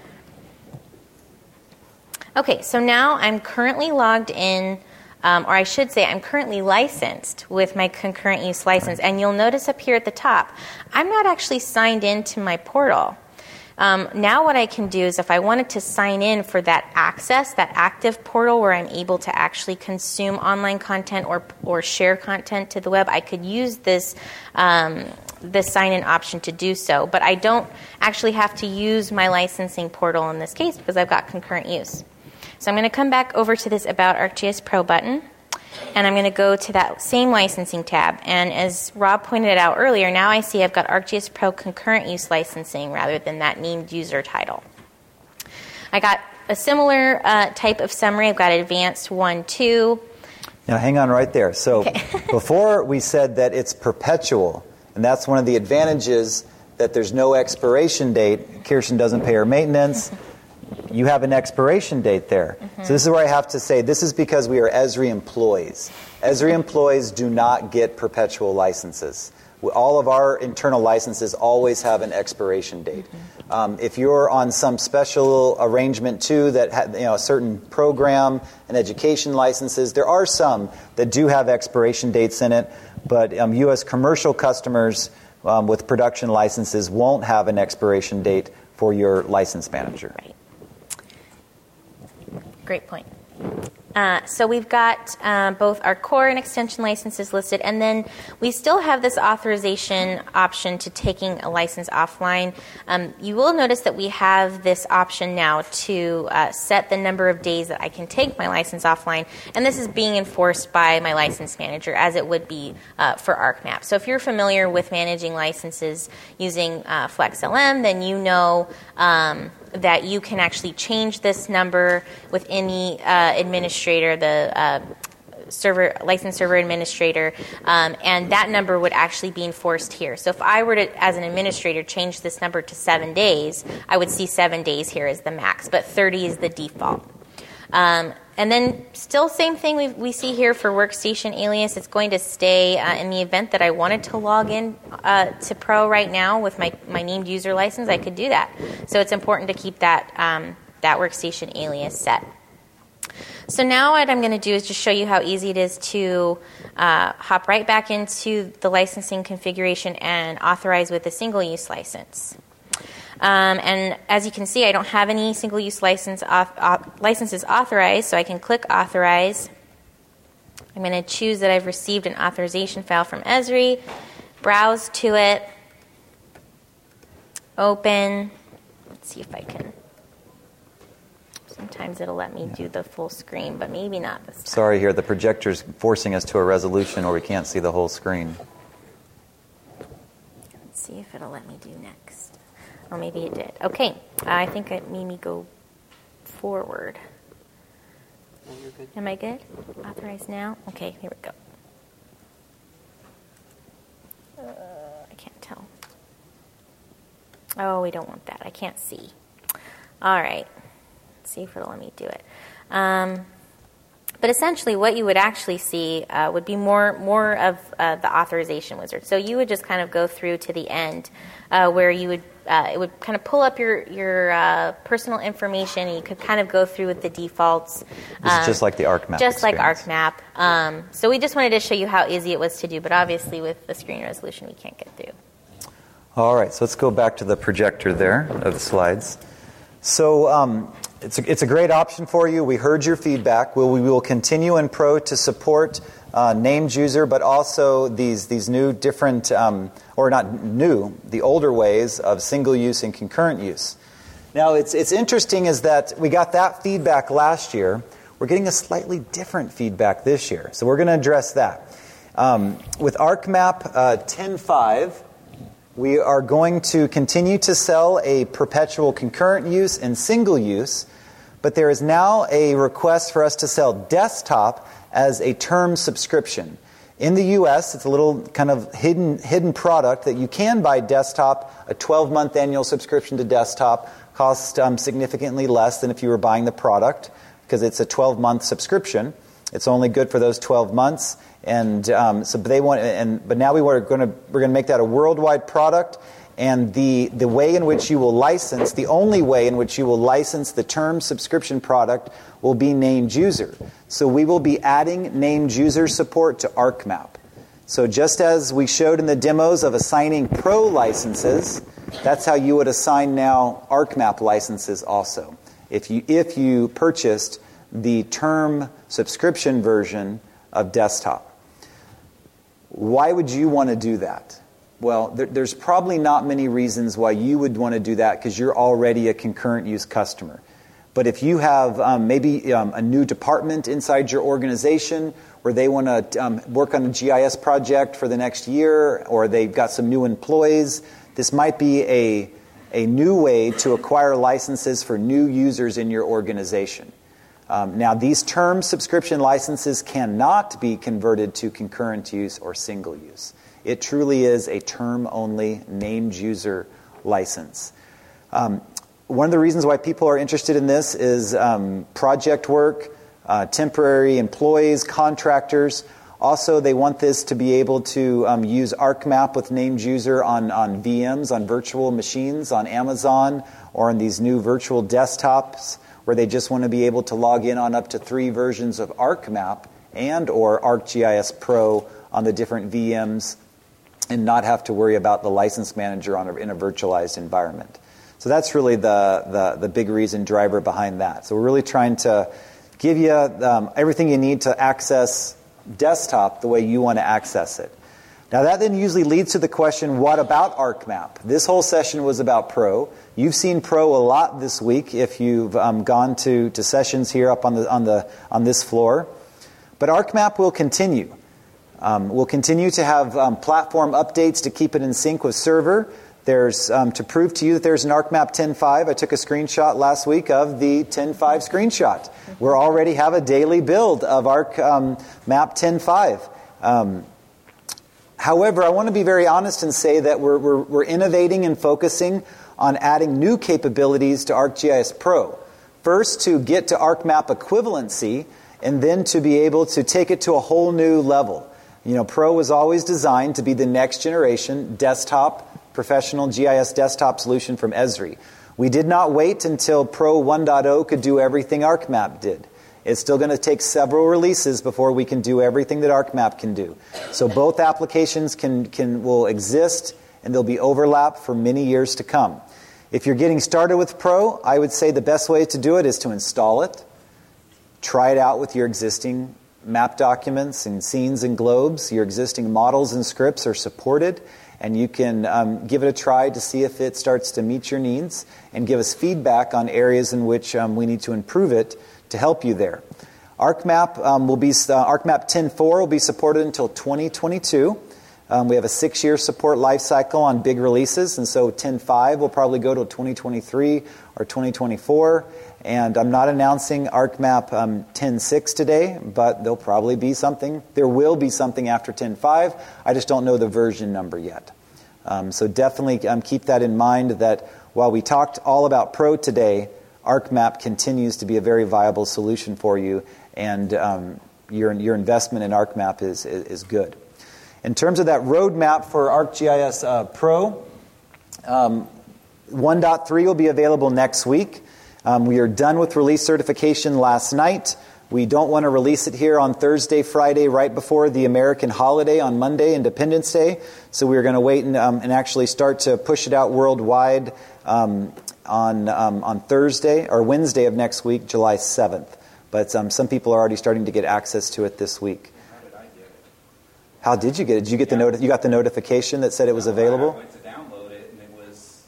Speaker 3: Okay, so now I'm currently logged in, um, or I should say I'm currently licensed with my concurrent use license. And you'll notice up here at the top, I'm not actually signed into my portal. Um, now what I can do is if I wanted to sign in for that access, that active portal where I'm able to actually consume online content or or share content to the web, I could use this um, this sign-in option to do so. But I don't actually have to use my licensing portal in this case because I've got concurrent use. So I'm going to come back over to this About ArcGIS Pro button. And I'm going to go to that same licensing tab. And as Rob pointed out earlier, now I see I've got ArcGIS Pro concurrent use licensing rather than that named user title. I got a similar uh, type of summary. I've got advanced one, two.
Speaker 1: Now, hang on right there. So
Speaker 3: Okay.
Speaker 1: before we said that it's perpetual, and that's one of the advantages that there's no expiration date. Kirsten doesn't pay her maintenance. You have an expiration date there. Mm-hmm. So this is where I have to say, this is because we are Esri employees. Esri employees do not get perpetual licenses. All of our internal licenses always have an expiration date. Mm-hmm. Um, if you're on some special arrangement, too, that ha- you know, a certain program and education licenses, there are some that do have expiration dates in it, but um, U S commercial customers um, with production licenses won't have an expiration date for your license manager.
Speaker 3: Right. Great point. Uh, so we've got uh, both our core and extension licenses listed, and then we still have this authorization option to taking a license offline. Um, you will notice that we have this option now to uh, set the number of days that I can take my license offline, and this is being enforced by my license manager as it would be uh, for ArcMap. So if you're familiar with managing licenses using uh, FlexLM, then you know um, that you can actually change this number with any uh, administrator, the uh, server license server administrator, um, and that number would actually be enforced here. So if I were to, as an administrator, change this number to seven days, I would see seven days here as the max, but thirty is the default. Um, and then still same thing we, we see here for workstation alias. It's going to stay uh, in the event that I wanted to log in uh, to Pro right now with my, my named user license, I could do that. So it's important to keep that, um, that workstation alias set. So now what I'm going to do is just show you how easy it is to uh, hop right back into the licensing configuration and authorize with a single-use license. Um, and as you can see, I don't have any single-use license auth- auth- licenses authorized, so I can click Authorize. I'm going to choose that I've received an authorization file from Esri, browse to it, open. Let's see if I can. Sometimes it'll let me yeah. do the full screen, but maybe not this time.
Speaker 1: Sorry here, the projector's forcing us to a resolution or we can't see the whole screen.
Speaker 3: Let's see if it'll let me do next. Oh, maybe it did. Okay, I think it made me go forward.
Speaker 2: No, you're good.
Speaker 3: Am I good? Authorize now? Okay, here we go. Uh, I can't tell. Oh, we don't want that. I can't see. All right. Let's see if it'll let me do it. Um, but essentially what you would actually see uh, would be more more of uh, the authorization wizard. So you would just kind of go through to the end uh, where you would uh, it would kind of pull up your, your uh, personal information, and you could kind of go through with the defaults.
Speaker 1: This
Speaker 3: um,
Speaker 1: is just like the ArcMap
Speaker 3: Just
Speaker 1: experience.
Speaker 3: like ArcMap. Um, so we just wanted to show you how easy it was to do, but obviously with the screen resolution we can't get through.
Speaker 1: All right, so let's go back to the projector there of the slides. So um, it's, a, it's a great option for you. We heard your feedback. We'll, we will continue in Pro to support uh, named user, but also these, these new different, um, or not new, the older ways of single use and concurrent use. Now, it's, it's interesting is that we got that feedback last year. We're getting a slightly different feedback this year. So we're going to address that. Um, with ArcMap uh, ten point five, we are going to continue to sell a perpetual concurrent use and single use, but there is now a request for us to sell desktop as a term subscription. In the U S, it's a little kind of hidden hidden product that you can buy desktop. A twelve-month annual subscription to desktop costs um, significantly less than if you were buying the product because it's a twelve-month subscription. It's only good for those twelve months. And um, so they want, and but now we are going to we're going to make that a worldwide product, and the the way in which you will license, the only way in which you will license the term subscription product will be named user. So we will be adding named user support to ArcMap. So just as we showed in the demos of assigning Pro licenses, that's how you would assign now ArcMap licenses also. If you if you purchased the term subscription version of desktop. Why would you want to do that? Well, there, there's probably not many reasons why you would want to do that because you're already a concurrent use customer. But if you have um, maybe um, a new department inside your organization where they want to um, work on a G I S project for the next year, or they've got some new employees, this might be a, a new way to acquire licenses for new users in your organization. Um, now, these term subscription licenses cannot be converted to concurrent use or single use. It truly is a term-only named user license. Um, one of the reasons why people are interested in this is um, project work, uh, temporary employees, contractors. Also, they want this to be able to um, use ArcMap with named user on, on V Ms, on virtual machines, on Amazon, or on these new virtual desktops, where they just want to be able to log in on up to three versions of ArcMap and or ArcGIS Pro on the different V Ms and not have to worry about the license manager on a, in a virtualized environment. So that's really the, the, the big reason driver behind that. So we're really trying to give you um, everything you need to access desktop the way you want to access it. Now that then usually leads to the question, what about ArcMap? This whole session was about Pro. You've seen Pro a lot this week if you've um, gone to, to sessions here up on the on the on this floor. But ArcMap will continue. Um, we'll continue to have um, platform updates to keep it in sync with server. There's um, to prove to you that there's an ArcMap ten point five. I took a screenshot last week of the ten point five screenshot. We already have a daily build of ArcMap um, ten point five. Um, however, I want to be very honest and say that we're, we're, we're innovating and focusing on adding new capabilities to ArcGIS Pro. First, to get to ArcMap equivalency, and then to be able to take it to a whole new level. You know, Pro was always designed to be the next generation desktop, professional G I S desktop solution from Esri. We did not wait until Pro one point oh could do everything ArcMap did. It's still going to take several releases before we can do everything that ArcMap can do. So both applications can, can will exist, and there'll be overlap for many years to come. If you're getting started with Pro, I would say the best way to do it is to install it, try it out with your existing map documents and scenes and globes. Your existing models and scripts are supported, and you can um, give it a try to see if it starts to meet your needs and give us feedback on areas in which um, we need to improve it to help you there. ArcMap um, will be uh, ArcMap ten point four will be supported until twenty twenty-two. Um, we have a six-year support life cycle on big releases, and so ten point five will probably go to twenty twenty-three or twenty twenty-four. And I'm not announcing ArcMap um, ten point six today, but there'll probably be something. There will be something after ten point five. I just don't know the version number yet. Um, so definitely um, keep that in mind, that while we talked all about Pro today, ArcMap continues to be a very viable solution for you, and um, your your investment in ArcMap is, is, is good. In terms of that roadmap for ArcGIS uh, Pro, um, one point three will be available next week. Um, we are done with release certification last night. We don't want to release it here on Thursday, Friday, right before the American holiday on Monday, Independence Day. So we're going to wait and, um, and actually start to push it out worldwide um, on um, on Thursday or Wednesday of next week, July seventh. But um, some people are already starting to get access to it this week.
Speaker 7: How did I get it?
Speaker 1: How did you get it? Did you get yeah. the noti- You got the notification that said it was
Speaker 7: no,
Speaker 1: available?
Speaker 7: I went to download it, and it was...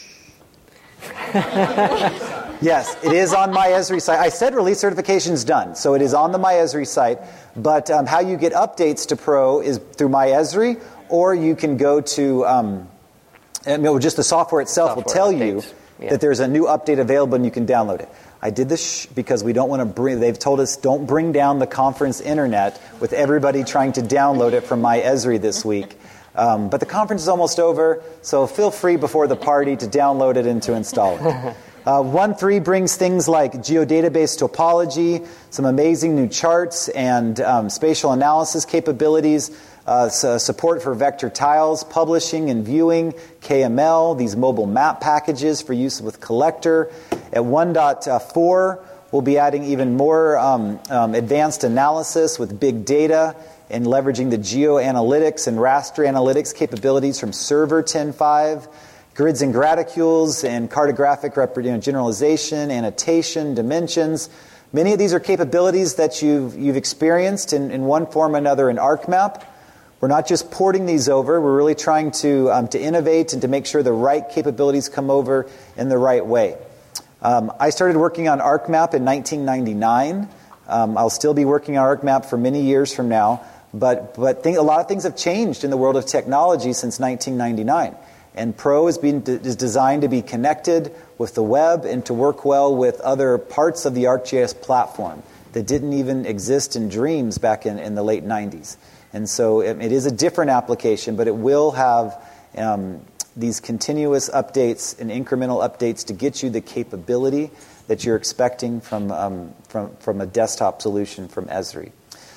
Speaker 1: Yes, it is on my Esri site. I said release certification is done, so it is on the my Esri site. But um, how you get updates to Pro is through my Esri, or you can go to um, you know, just the software itself software will tell updates. you yeah. that there's a new update available and you can download it. I did this sh- because we don't want to bring. They've told us don't bring down the conference internet with everybody trying to download it from my Esri this week. Um, but the conference is almost over, so feel free before the party to download it and to install it. Uh, one point three brings things like geodatabase topology, some amazing new charts and um, spatial analysis capabilities, uh, so support for vector tiles, publishing and viewing, K M L, these mobile map packages for use with Collector. At one point four, we'll be adding even more um, um, advanced analysis with big data and leveraging the geoanalytics and raster analytics capabilities from Server ten point five. Grids and graticules and cartographic rep- you know, generalization, annotation, dimensions. Many of these are capabilities that you've, you've experienced in, in one form or another in ArcMap. We're not just porting these over. We're really trying to, um, to innovate and to make sure the right capabilities come over in the right way. Um, I started working on ArcMap in nineteen ninety-nine. Um, I'll still be working on ArcMap for many years from now. But, but think, a lot of things have changed in the world of technology since nineteen ninety-nine. And Pro is, being, is designed to be connected with the web and to work well with other parts of the ArcGIS platform that didn't even exist in dreams back in, in the late nineties. And so it, it is a different application, but it will have um, these continuous updates and incremental updates to get you the capability that you're expecting from, um, from, from a desktop solution from Esri.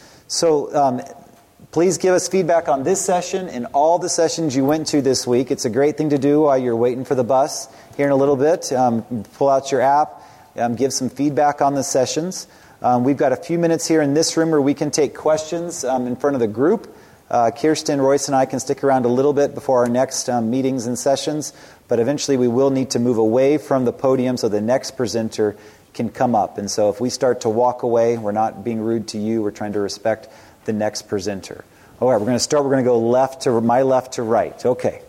Speaker 1: So um, please give us feedback on this session and all the sessions you went to this week. It's a great thing to do while you're waiting for the bus here in a little bit. Um, pull out your app, um, give some feedback on the sessions. Um, we've got a few minutes here in this room where we can take questions um, in front of the group. Uh, Kirsten, Royce, and I can stick around a little bit before our next um, meetings and sessions, but eventually we will need to move away from the podium so the next presenter can come up. And so if we start to walk away, we're not being rude to you. We're trying to respect the next presenter. All right, we're going to start. We're going to go left to my left to right. Okay.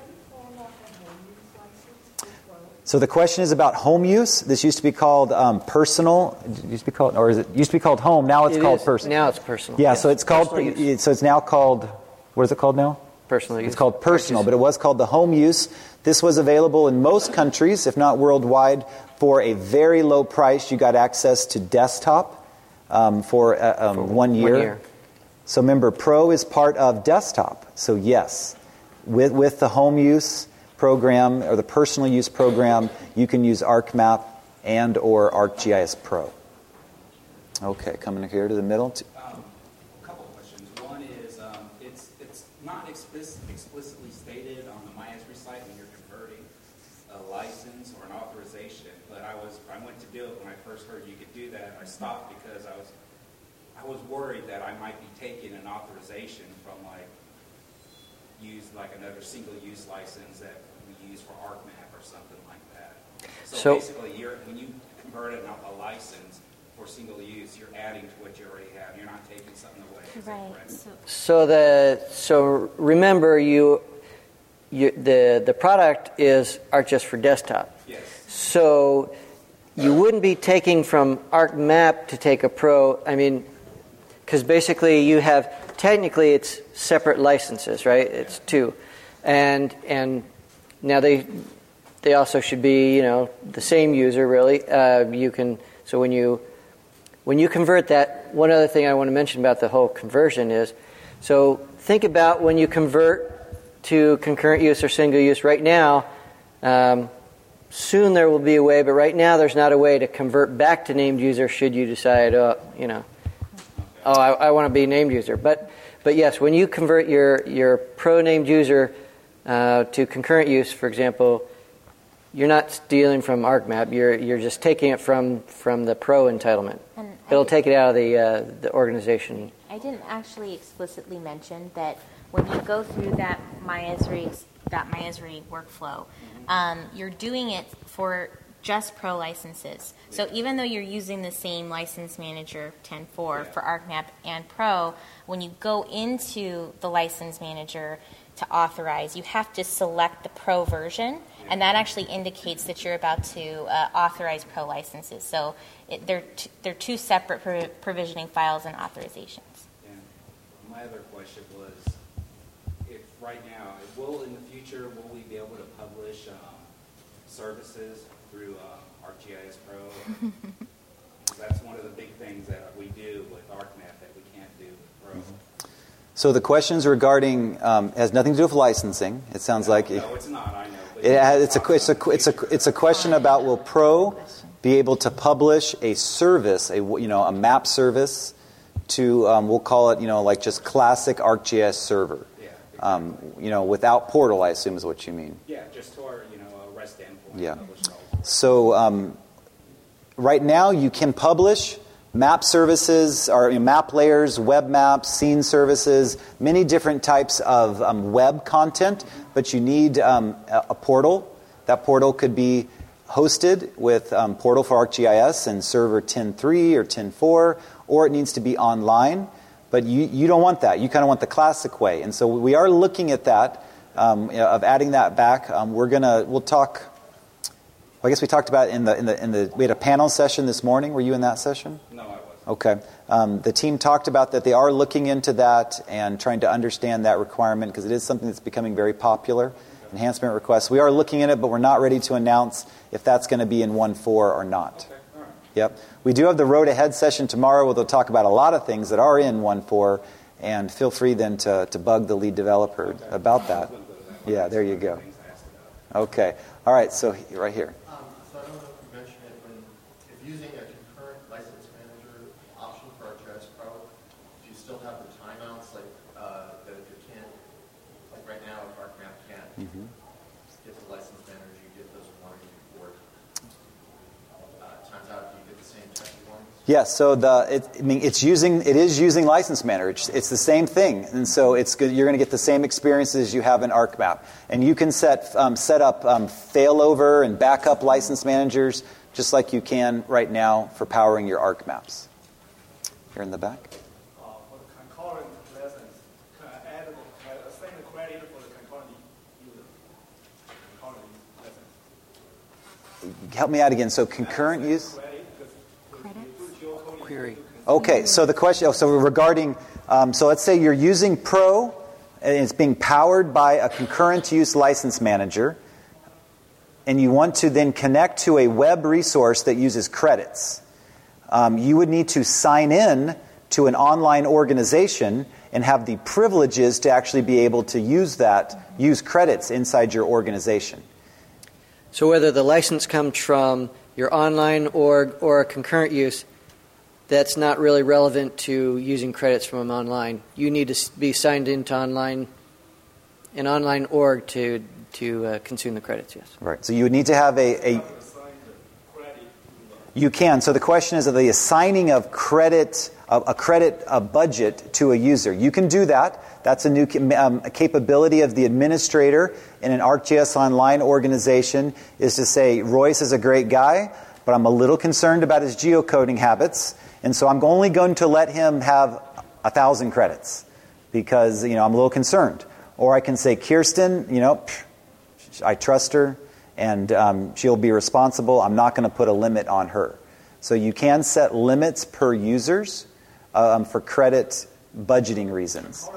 Speaker 1: So the question is about home use. This used to be called um, personal. It used to be called, or is it used to be called home? Now it's
Speaker 2: It
Speaker 1: called
Speaker 2: is.
Speaker 1: personal.
Speaker 2: Now it's personal.
Speaker 1: Yeah.
Speaker 2: Yes.
Speaker 1: So it's called.
Speaker 2: Personal use.
Speaker 1: So it's now called. What is it called now?
Speaker 2: Personal use.
Speaker 1: It's called personal, but it was called the home use. This was available in most countries, if not worldwide, for a very low price. You got access to desktop um, for, uh, um,
Speaker 2: For
Speaker 1: one, year.
Speaker 2: one year.
Speaker 1: So remember, Pro is part of desktop. So yes, with with the home use program or the personal use program, you can use ArcMap and or ArcGIS Pro. Okay, coming here to the middle.
Speaker 7: Um, a couple of questions. One is, um, it's it's not explicit, explicitly stated on the MyEsri site when you're converting a license or an authorization, but I was I went to do it when I first heard you could do that. I stopped because I was I was worried that I might be taking an authorization from like use like another single-use license that we use for ArcMap or something like that. So,
Speaker 2: So-
Speaker 7: basically, you're when you convert a, a license for single use, you're adding to what you already have. You're not taking something away. Is that
Speaker 3: Right.
Speaker 7: correct?
Speaker 3: So,
Speaker 2: So the so remember you, you the the product is ArcGIS for desktop.
Speaker 7: Yes.
Speaker 2: So you wouldn't be taking from ArcMap to take a Pro. I mean, because basically you have technically it's separate licenses, right? It's two, and and now they they also should be you know the same user really. Uh, you can so when you when you convert that, one other thing I want to mention about the whole conversion is, so think about when you convert to concurrent use or single use. Right now, um, soon there will be a way, but right now there's not a way to convert back to named user should you decide, oh, you know, oh, I, I want to be named user. But but yes, when you convert your, your pro named user uh, to concurrent use, for example, you're not stealing from ArcMap. You're you're just taking it from, from the pro entitlement.
Speaker 3: And I
Speaker 2: It'll
Speaker 3: did-
Speaker 2: take it out of the uh, the organization.
Speaker 3: I didn't actually explicitly mention that when you go through that MyEsri, that MyEsri workflow, um, you're doing it for just pro licenses. So even though you're using the same license manager ten point four for ArcMap and Pro, when you go into the license manager to authorize, you have to select the Pro version, and that actually indicates that you're about to uh, authorize Pro licenses. So it, they're t- they're two separate pro- provisioning files and authorizations.
Speaker 7: And my other question was, if right now, will in the future, will we be able to publish um, services through um, ArcGIS Pro? That's one of the big things that we do with ArcMap that we can't do with Pro.
Speaker 1: So the questions regarding um, has nothing to do with licensing. It sounds
Speaker 7: No,
Speaker 1: like
Speaker 7: no, it's not. I know. But
Speaker 1: it, has- it's a it's a it's a it's a question about will Pro be able to publish a service, a you know a map service to um, we'll call it you know like just classic ArcGIS server,
Speaker 7: Yeah.
Speaker 1: um, you know without portal, I assume is what you mean.
Speaker 7: Yeah, just to our you know a REST endpoint.
Speaker 1: Yeah.
Speaker 7: publish it all.
Speaker 1: So um, right now you can publish map services or you know, map layers, web maps, scene services, many different types of um, web content, but you need um, a, a portal. That portal could be hosted with um, Portal for ArcGIS and server ten point three or ten point four, or it needs to be online. But you, you don't want that. You kind of want the classic way. And so we are looking at that, um, you know, of adding that back. Um, we're gonna we'll talk. Well, I guess we talked about it in the in the in the we had a panel session this morning. Were you in that session?
Speaker 7: No, I wasn't.
Speaker 1: Okay. Um, the team talked about that they are looking into that and trying to understand that requirement because it is something that's becoming very popular. Enhancement requests. We are looking at it, but we're not ready to announce if that's going to be in one point four or not.
Speaker 7: Okay, all right.
Speaker 1: Yep. We do have the Road Ahead session tomorrow where they'll talk about a lot of things that are in one point four, and feel free then to, to bug the lead developer about that. Yeah, there you go. Okay. All right, so right here.
Speaker 8: Um, so I don't know if you mentioned it, when if using a concurrent license manager option for ArcGIS Pro, do you still have the timeouts like uh, that if you can't, like right now if ArcMap can't
Speaker 1: Mm-hmm.
Speaker 8: get the license manager, you get those warnings before uh, times out, do you get the same type of warnings?
Speaker 1: Yeah, so the it, I mean it's using it is using License Manager. It's, it's the same thing, and so it's good. You're going to get the same experiences you have in ArcMap, and you can set um, set up um, failover and backup License Managers just like you can right now for powering your Arc maps. Here in the back.
Speaker 6: Uh, for the concurrent lessons, can I add, can I assign the credit for the concurrent user? Concurrent lessons.
Speaker 1: Help me out again. So concurrent use?
Speaker 6: Credit, because
Speaker 2: Query.
Speaker 1: Okay, so the question, so regarding, um, so let's say you're using Pro, and it's being powered by a concurrent use license manager, and you want to then connect to a web resource that uses credits. Um, you would need to sign in to an online organization and have the privileges to actually be able to use that, use credits inside your organization.
Speaker 2: So whether the license comes from your online org or a concurrent use, that's not really relevant to using credits from online. You need to be signed into online, an online org to to uh, consume the credits. Yes.
Speaker 1: Right. So you would need to have a, a you can. So the question is of the assigning of credit, a, a credit a budget to a user. You can do that. That's a new um, a capability of the administrator in an ArcGIS Online organization, is to say, Royce is a great guy, but I'm a little concerned about his geocoding habits, and so I'm only going to let him have a thousand credits because, you know, I'm a little concerned. Or I can say, Kirsten, you know, I trust her, and um, she'll be responsible. I'm not going to put a limit on her. So you can set limits per users um, for credit budgeting reasons.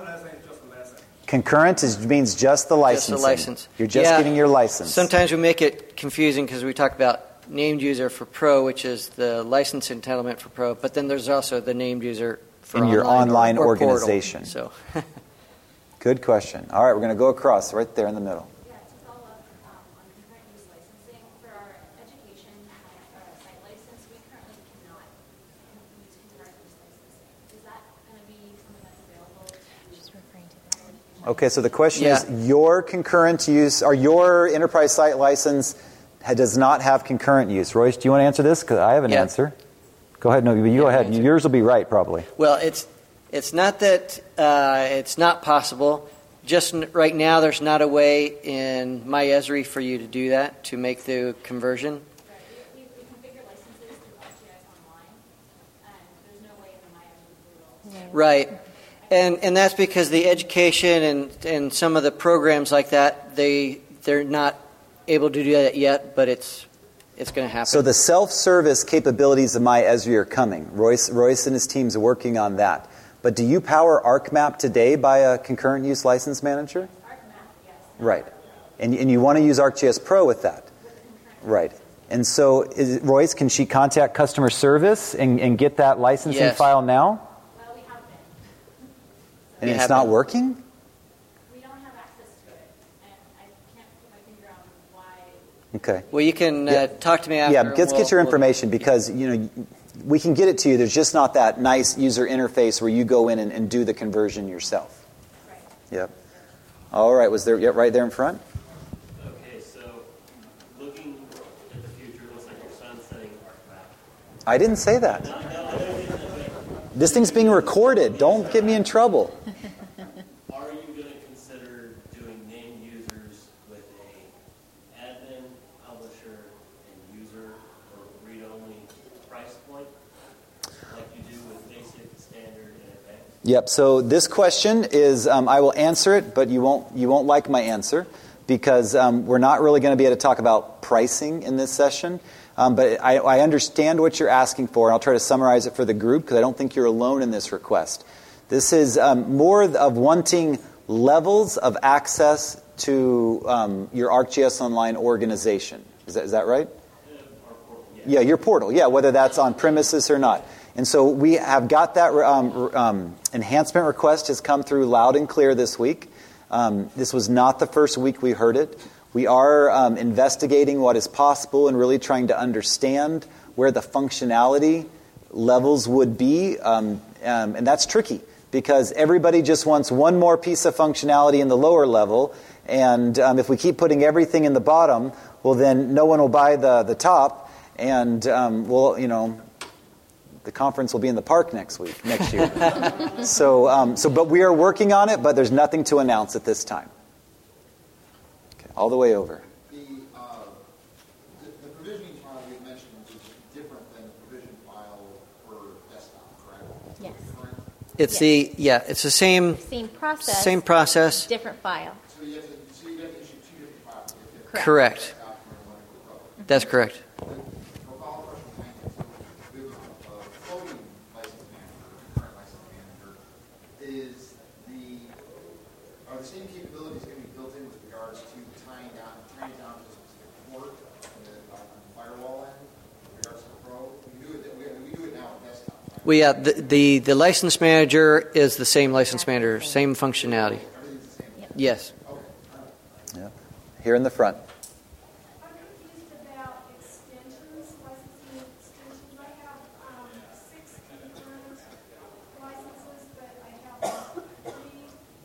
Speaker 1: Concurrent is, means just the licensing.
Speaker 2: Just the license.
Speaker 1: You're just
Speaker 2: yeah.
Speaker 1: getting your license.
Speaker 2: Sometimes we make it confusing because we talk about named user for Pro, which is the license entitlement for Pro, but then there's also the named user for
Speaker 1: in
Speaker 2: online
Speaker 1: your online
Speaker 2: or, or
Speaker 1: organization.
Speaker 2: Portal, so.
Speaker 1: Good question. All right, we're going to go across right there in the middle.
Speaker 9: Yeah, to follow up um, on concurrent use licensing, for our education uh, site license, we currently cannot use concurrent use licensing. Is that going to be something that's available?
Speaker 3: She's referring to that.
Speaker 1: Okay, so the question
Speaker 2: Yeah.
Speaker 1: is, your concurrent use, or your enterprise site license ha- does not have concurrent use. Royce, do you want to answer this? Because I have an
Speaker 2: Yeah.
Speaker 1: answer. Go ahead. No, you go
Speaker 2: Yeah,
Speaker 1: ahead.
Speaker 2: answer.
Speaker 1: Yours will be right, probably.
Speaker 2: Well, it's it's not that uh, it's not possible. Just n- right now, there's not a way in MyEsri for you to do that, to make the conversion.
Speaker 9: Right. We, we, we configure licenses through ArcGIS Online, and there's no way in the MyEsri portal.
Speaker 2: Right. And and that's because the education and, and some of the programs like that, they they're not able to do that yet, but it's it's going to happen.
Speaker 1: So the self-service capabilities of MyEsri are coming. Royce, Royce and his team's working on that. But do you power ArcMap today by a concurrent use license manager?
Speaker 9: ArcMap, yes.
Speaker 1: Right. And, and you want to use ArcGIS Pro with that? Right. And so, is, Royce, can she contact customer service and, and get that licensing
Speaker 2: Yes.
Speaker 1: file now?
Speaker 9: Well, we have been.
Speaker 1: And
Speaker 2: We
Speaker 1: it's
Speaker 2: have
Speaker 1: not
Speaker 2: been.
Speaker 1: working?
Speaker 9: We don't have access to it, and I can't put my finger on why.
Speaker 1: Okay.
Speaker 2: Well, you can uh,
Speaker 1: Yeah.
Speaker 2: talk to me after.
Speaker 1: Yeah,
Speaker 2: and
Speaker 1: let's
Speaker 2: we'll-
Speaker 1: get your
Speaker 2: we'll-
Speaker 1: information because, you know, we can get it to you. There's just not that nice user interface where you go in and, and do the conversion yourself.
Speaker 9: Right.
Speaker 1: Yep. All right. Was there, yep, right there in front?
Speaker 10: Okay, so looking at the future, looks like your sunsetting ArcMap.
Speaker 1: I didn't say that. This thing's being recorded. Don't get me in trouble.
Speaker 10: Are you going to consider doing named users with a admin, publisher, and user or read-only price point, like you do with basic, standard, and advanced?
Speaker 1: Yep. So this question is, um, I will answer it, but you won't you won't like my answer because um, we're not really going to be able to talk about pricing in this session. Um, but I, I understand what you're asking for, and I'll try to summarize it for the group because I don't think you're alone in this request. This is um, more of wanting levels of access to um, your ArcGIS Online organization. Is that, is that right? Yeah, your portal. Yeah, whether that's on premises or not. And so we have got that um, um, enhancement request has come through loud and clear this week. Um, this was not the first week we heard it. We are um, investigating what is possible and really trying to understand where the functionality levels would be. Um, um, and that's tricky because everybody just wants one more piece of functionality in the lower level. And um, if we keep putting everything in the bottom, well, then no one will buy the, the top. And, um, well, you know, the conference will be in the park next week, next year. so, um, so, but we are working on it, but there's nothing to announce at this time. Okay, all the way over.
Speaker 11: The, uh, the, the provisioning file we mentioned, which
Speaker 2: It's
Speaker 3: Yes.
Speaker 2: the yeah. It's the same
Speaker 3: Same process.
Speaker 2: same process.
Speaker 3: Different file.
Speaker 8: So you have to, so you have to issue two different files.
Speaker 3: Correct.
Speaker 2: Correct.
Speaker 3: Mm-hmm.
Speaker 2: That's correct.
Speaker 8: For follow-up question, thank you. So we have a floating license manager, current license manager. Is the, are the same capabilities going to be built in with regards to tying down, tying down to a specific port on the, on the firewall end, with regards to the Pro? We do it, we, we do it now on desktop. Right?
Speaker 2: Well, yeah. The, the the license manager is the same license manager, same functionality.
Speaker 8: Everything's the same.
Speaker 2: Yes.
Speaker 1: Yeah. Here in the front.
Speaker 9: I'm confused about extensions, licensing extensions. I have um, six concurrent licenses, but I have three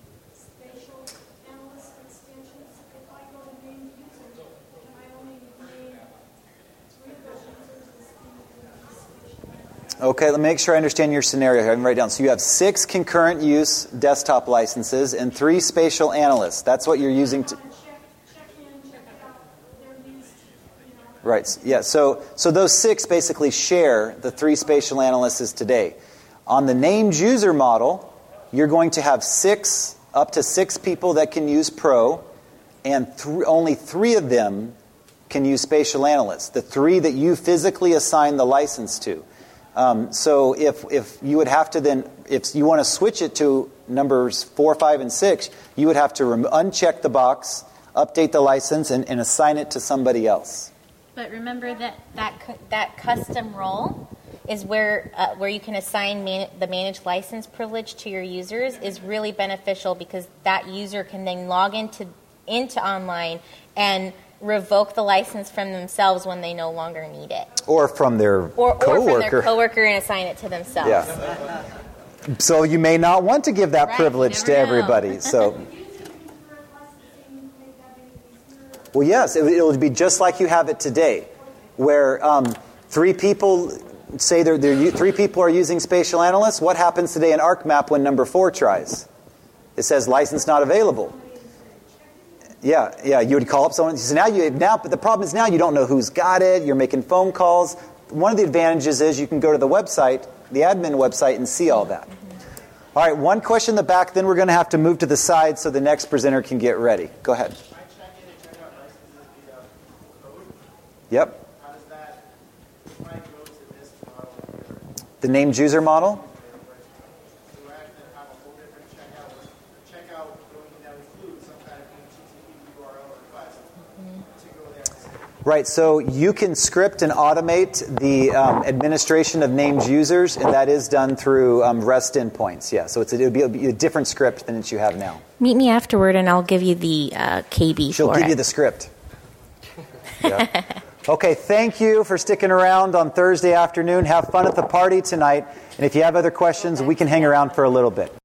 Speaker 9: spatial analyst extensions. If I go to name user, can I only name three of those users as being spatial analyst?
Speaker 1: Okay, let me make sure I understand your scenario here. I can write it down. So you have six concurrent use desktop licenses and three spatial analysts. That's what you're using to...
Speaker 9: Check, check in, check out, they're used, you know.
Speaker 1: Right. Yeah. So so those six basically share the three spatial analysts today. On the named user model, you're going to have six, up to six people that can use Pro, and th- only three of them can use spatial analysts. The three that you physically assign the license to. Um, so if if you would have to then, if you want to switch it to numbers four, five, and six, you would have to rem- uncheck the box, update the license, and, and assign it to somebody else.
Speaker 3: But remember that that cu- that custom role is where uh, where you can assign man- the managed license privilege to your users is really beneficial because that user can then log into into online and revoke the license from themselves when they no longer need it,
Speaker 1: Or from their
Speaker 3: or, or from their
Speaker 1: coworker.
Speaker 3: coworker and assign it to themselves.
Speaker 1: Yeah. So you may not want to give that
Speaker 3: Right,
Speaker 1: privilege
Speaker 3: you
Speaker 1: to
Speaker 3: never know.
Speaker 1: everybody. So,
Speaker 9: Using concurrent licensing make that any easier.
Speaker 1: well, yes, it, it'll be just like you have it today, where um, three people say they're, they're u- three people are using spatial analysts. What happens today in ArcMap when number four tries? It says license not available. Yeah, yeah. You would call up someone. So now you now, but the problem is now you don't know who's got it. You're making phone calls. One of the advantages is you can go to the website, the admin website, and see all that. All right, one question in the back. Then we're going to have to move to the side so the next presenter can get ready. Go ahead.
Speaker 4: I check in and check out licenses via code.
Speaker 1: Yep.
Speaker 4: How does that, if I go to this model here,
Speaker 1: The named user model.
Speaker 4: do I have to have a whole different checkout, checkout going that includes some kind of H T T P U R L request to go there?
Speaker 1: Right, so you can script and automate the um, administration of named users, and that is done through um, REST endpoints. Yeah, so it's a, it would be a, be a different script than that you have now.
Speaker 3: Meet me afterward, and I'll give you the uh, K B
Speaker 1: She'll
Speaker 3: for
Speaker 1: give
Speaker 3: it.
Speaker 1: you the script. Yeah. Okay, thank you for sticking around on Thursday afternoon. Have fun at the party tonight. And if you have other questions, we can hang around for a little bit.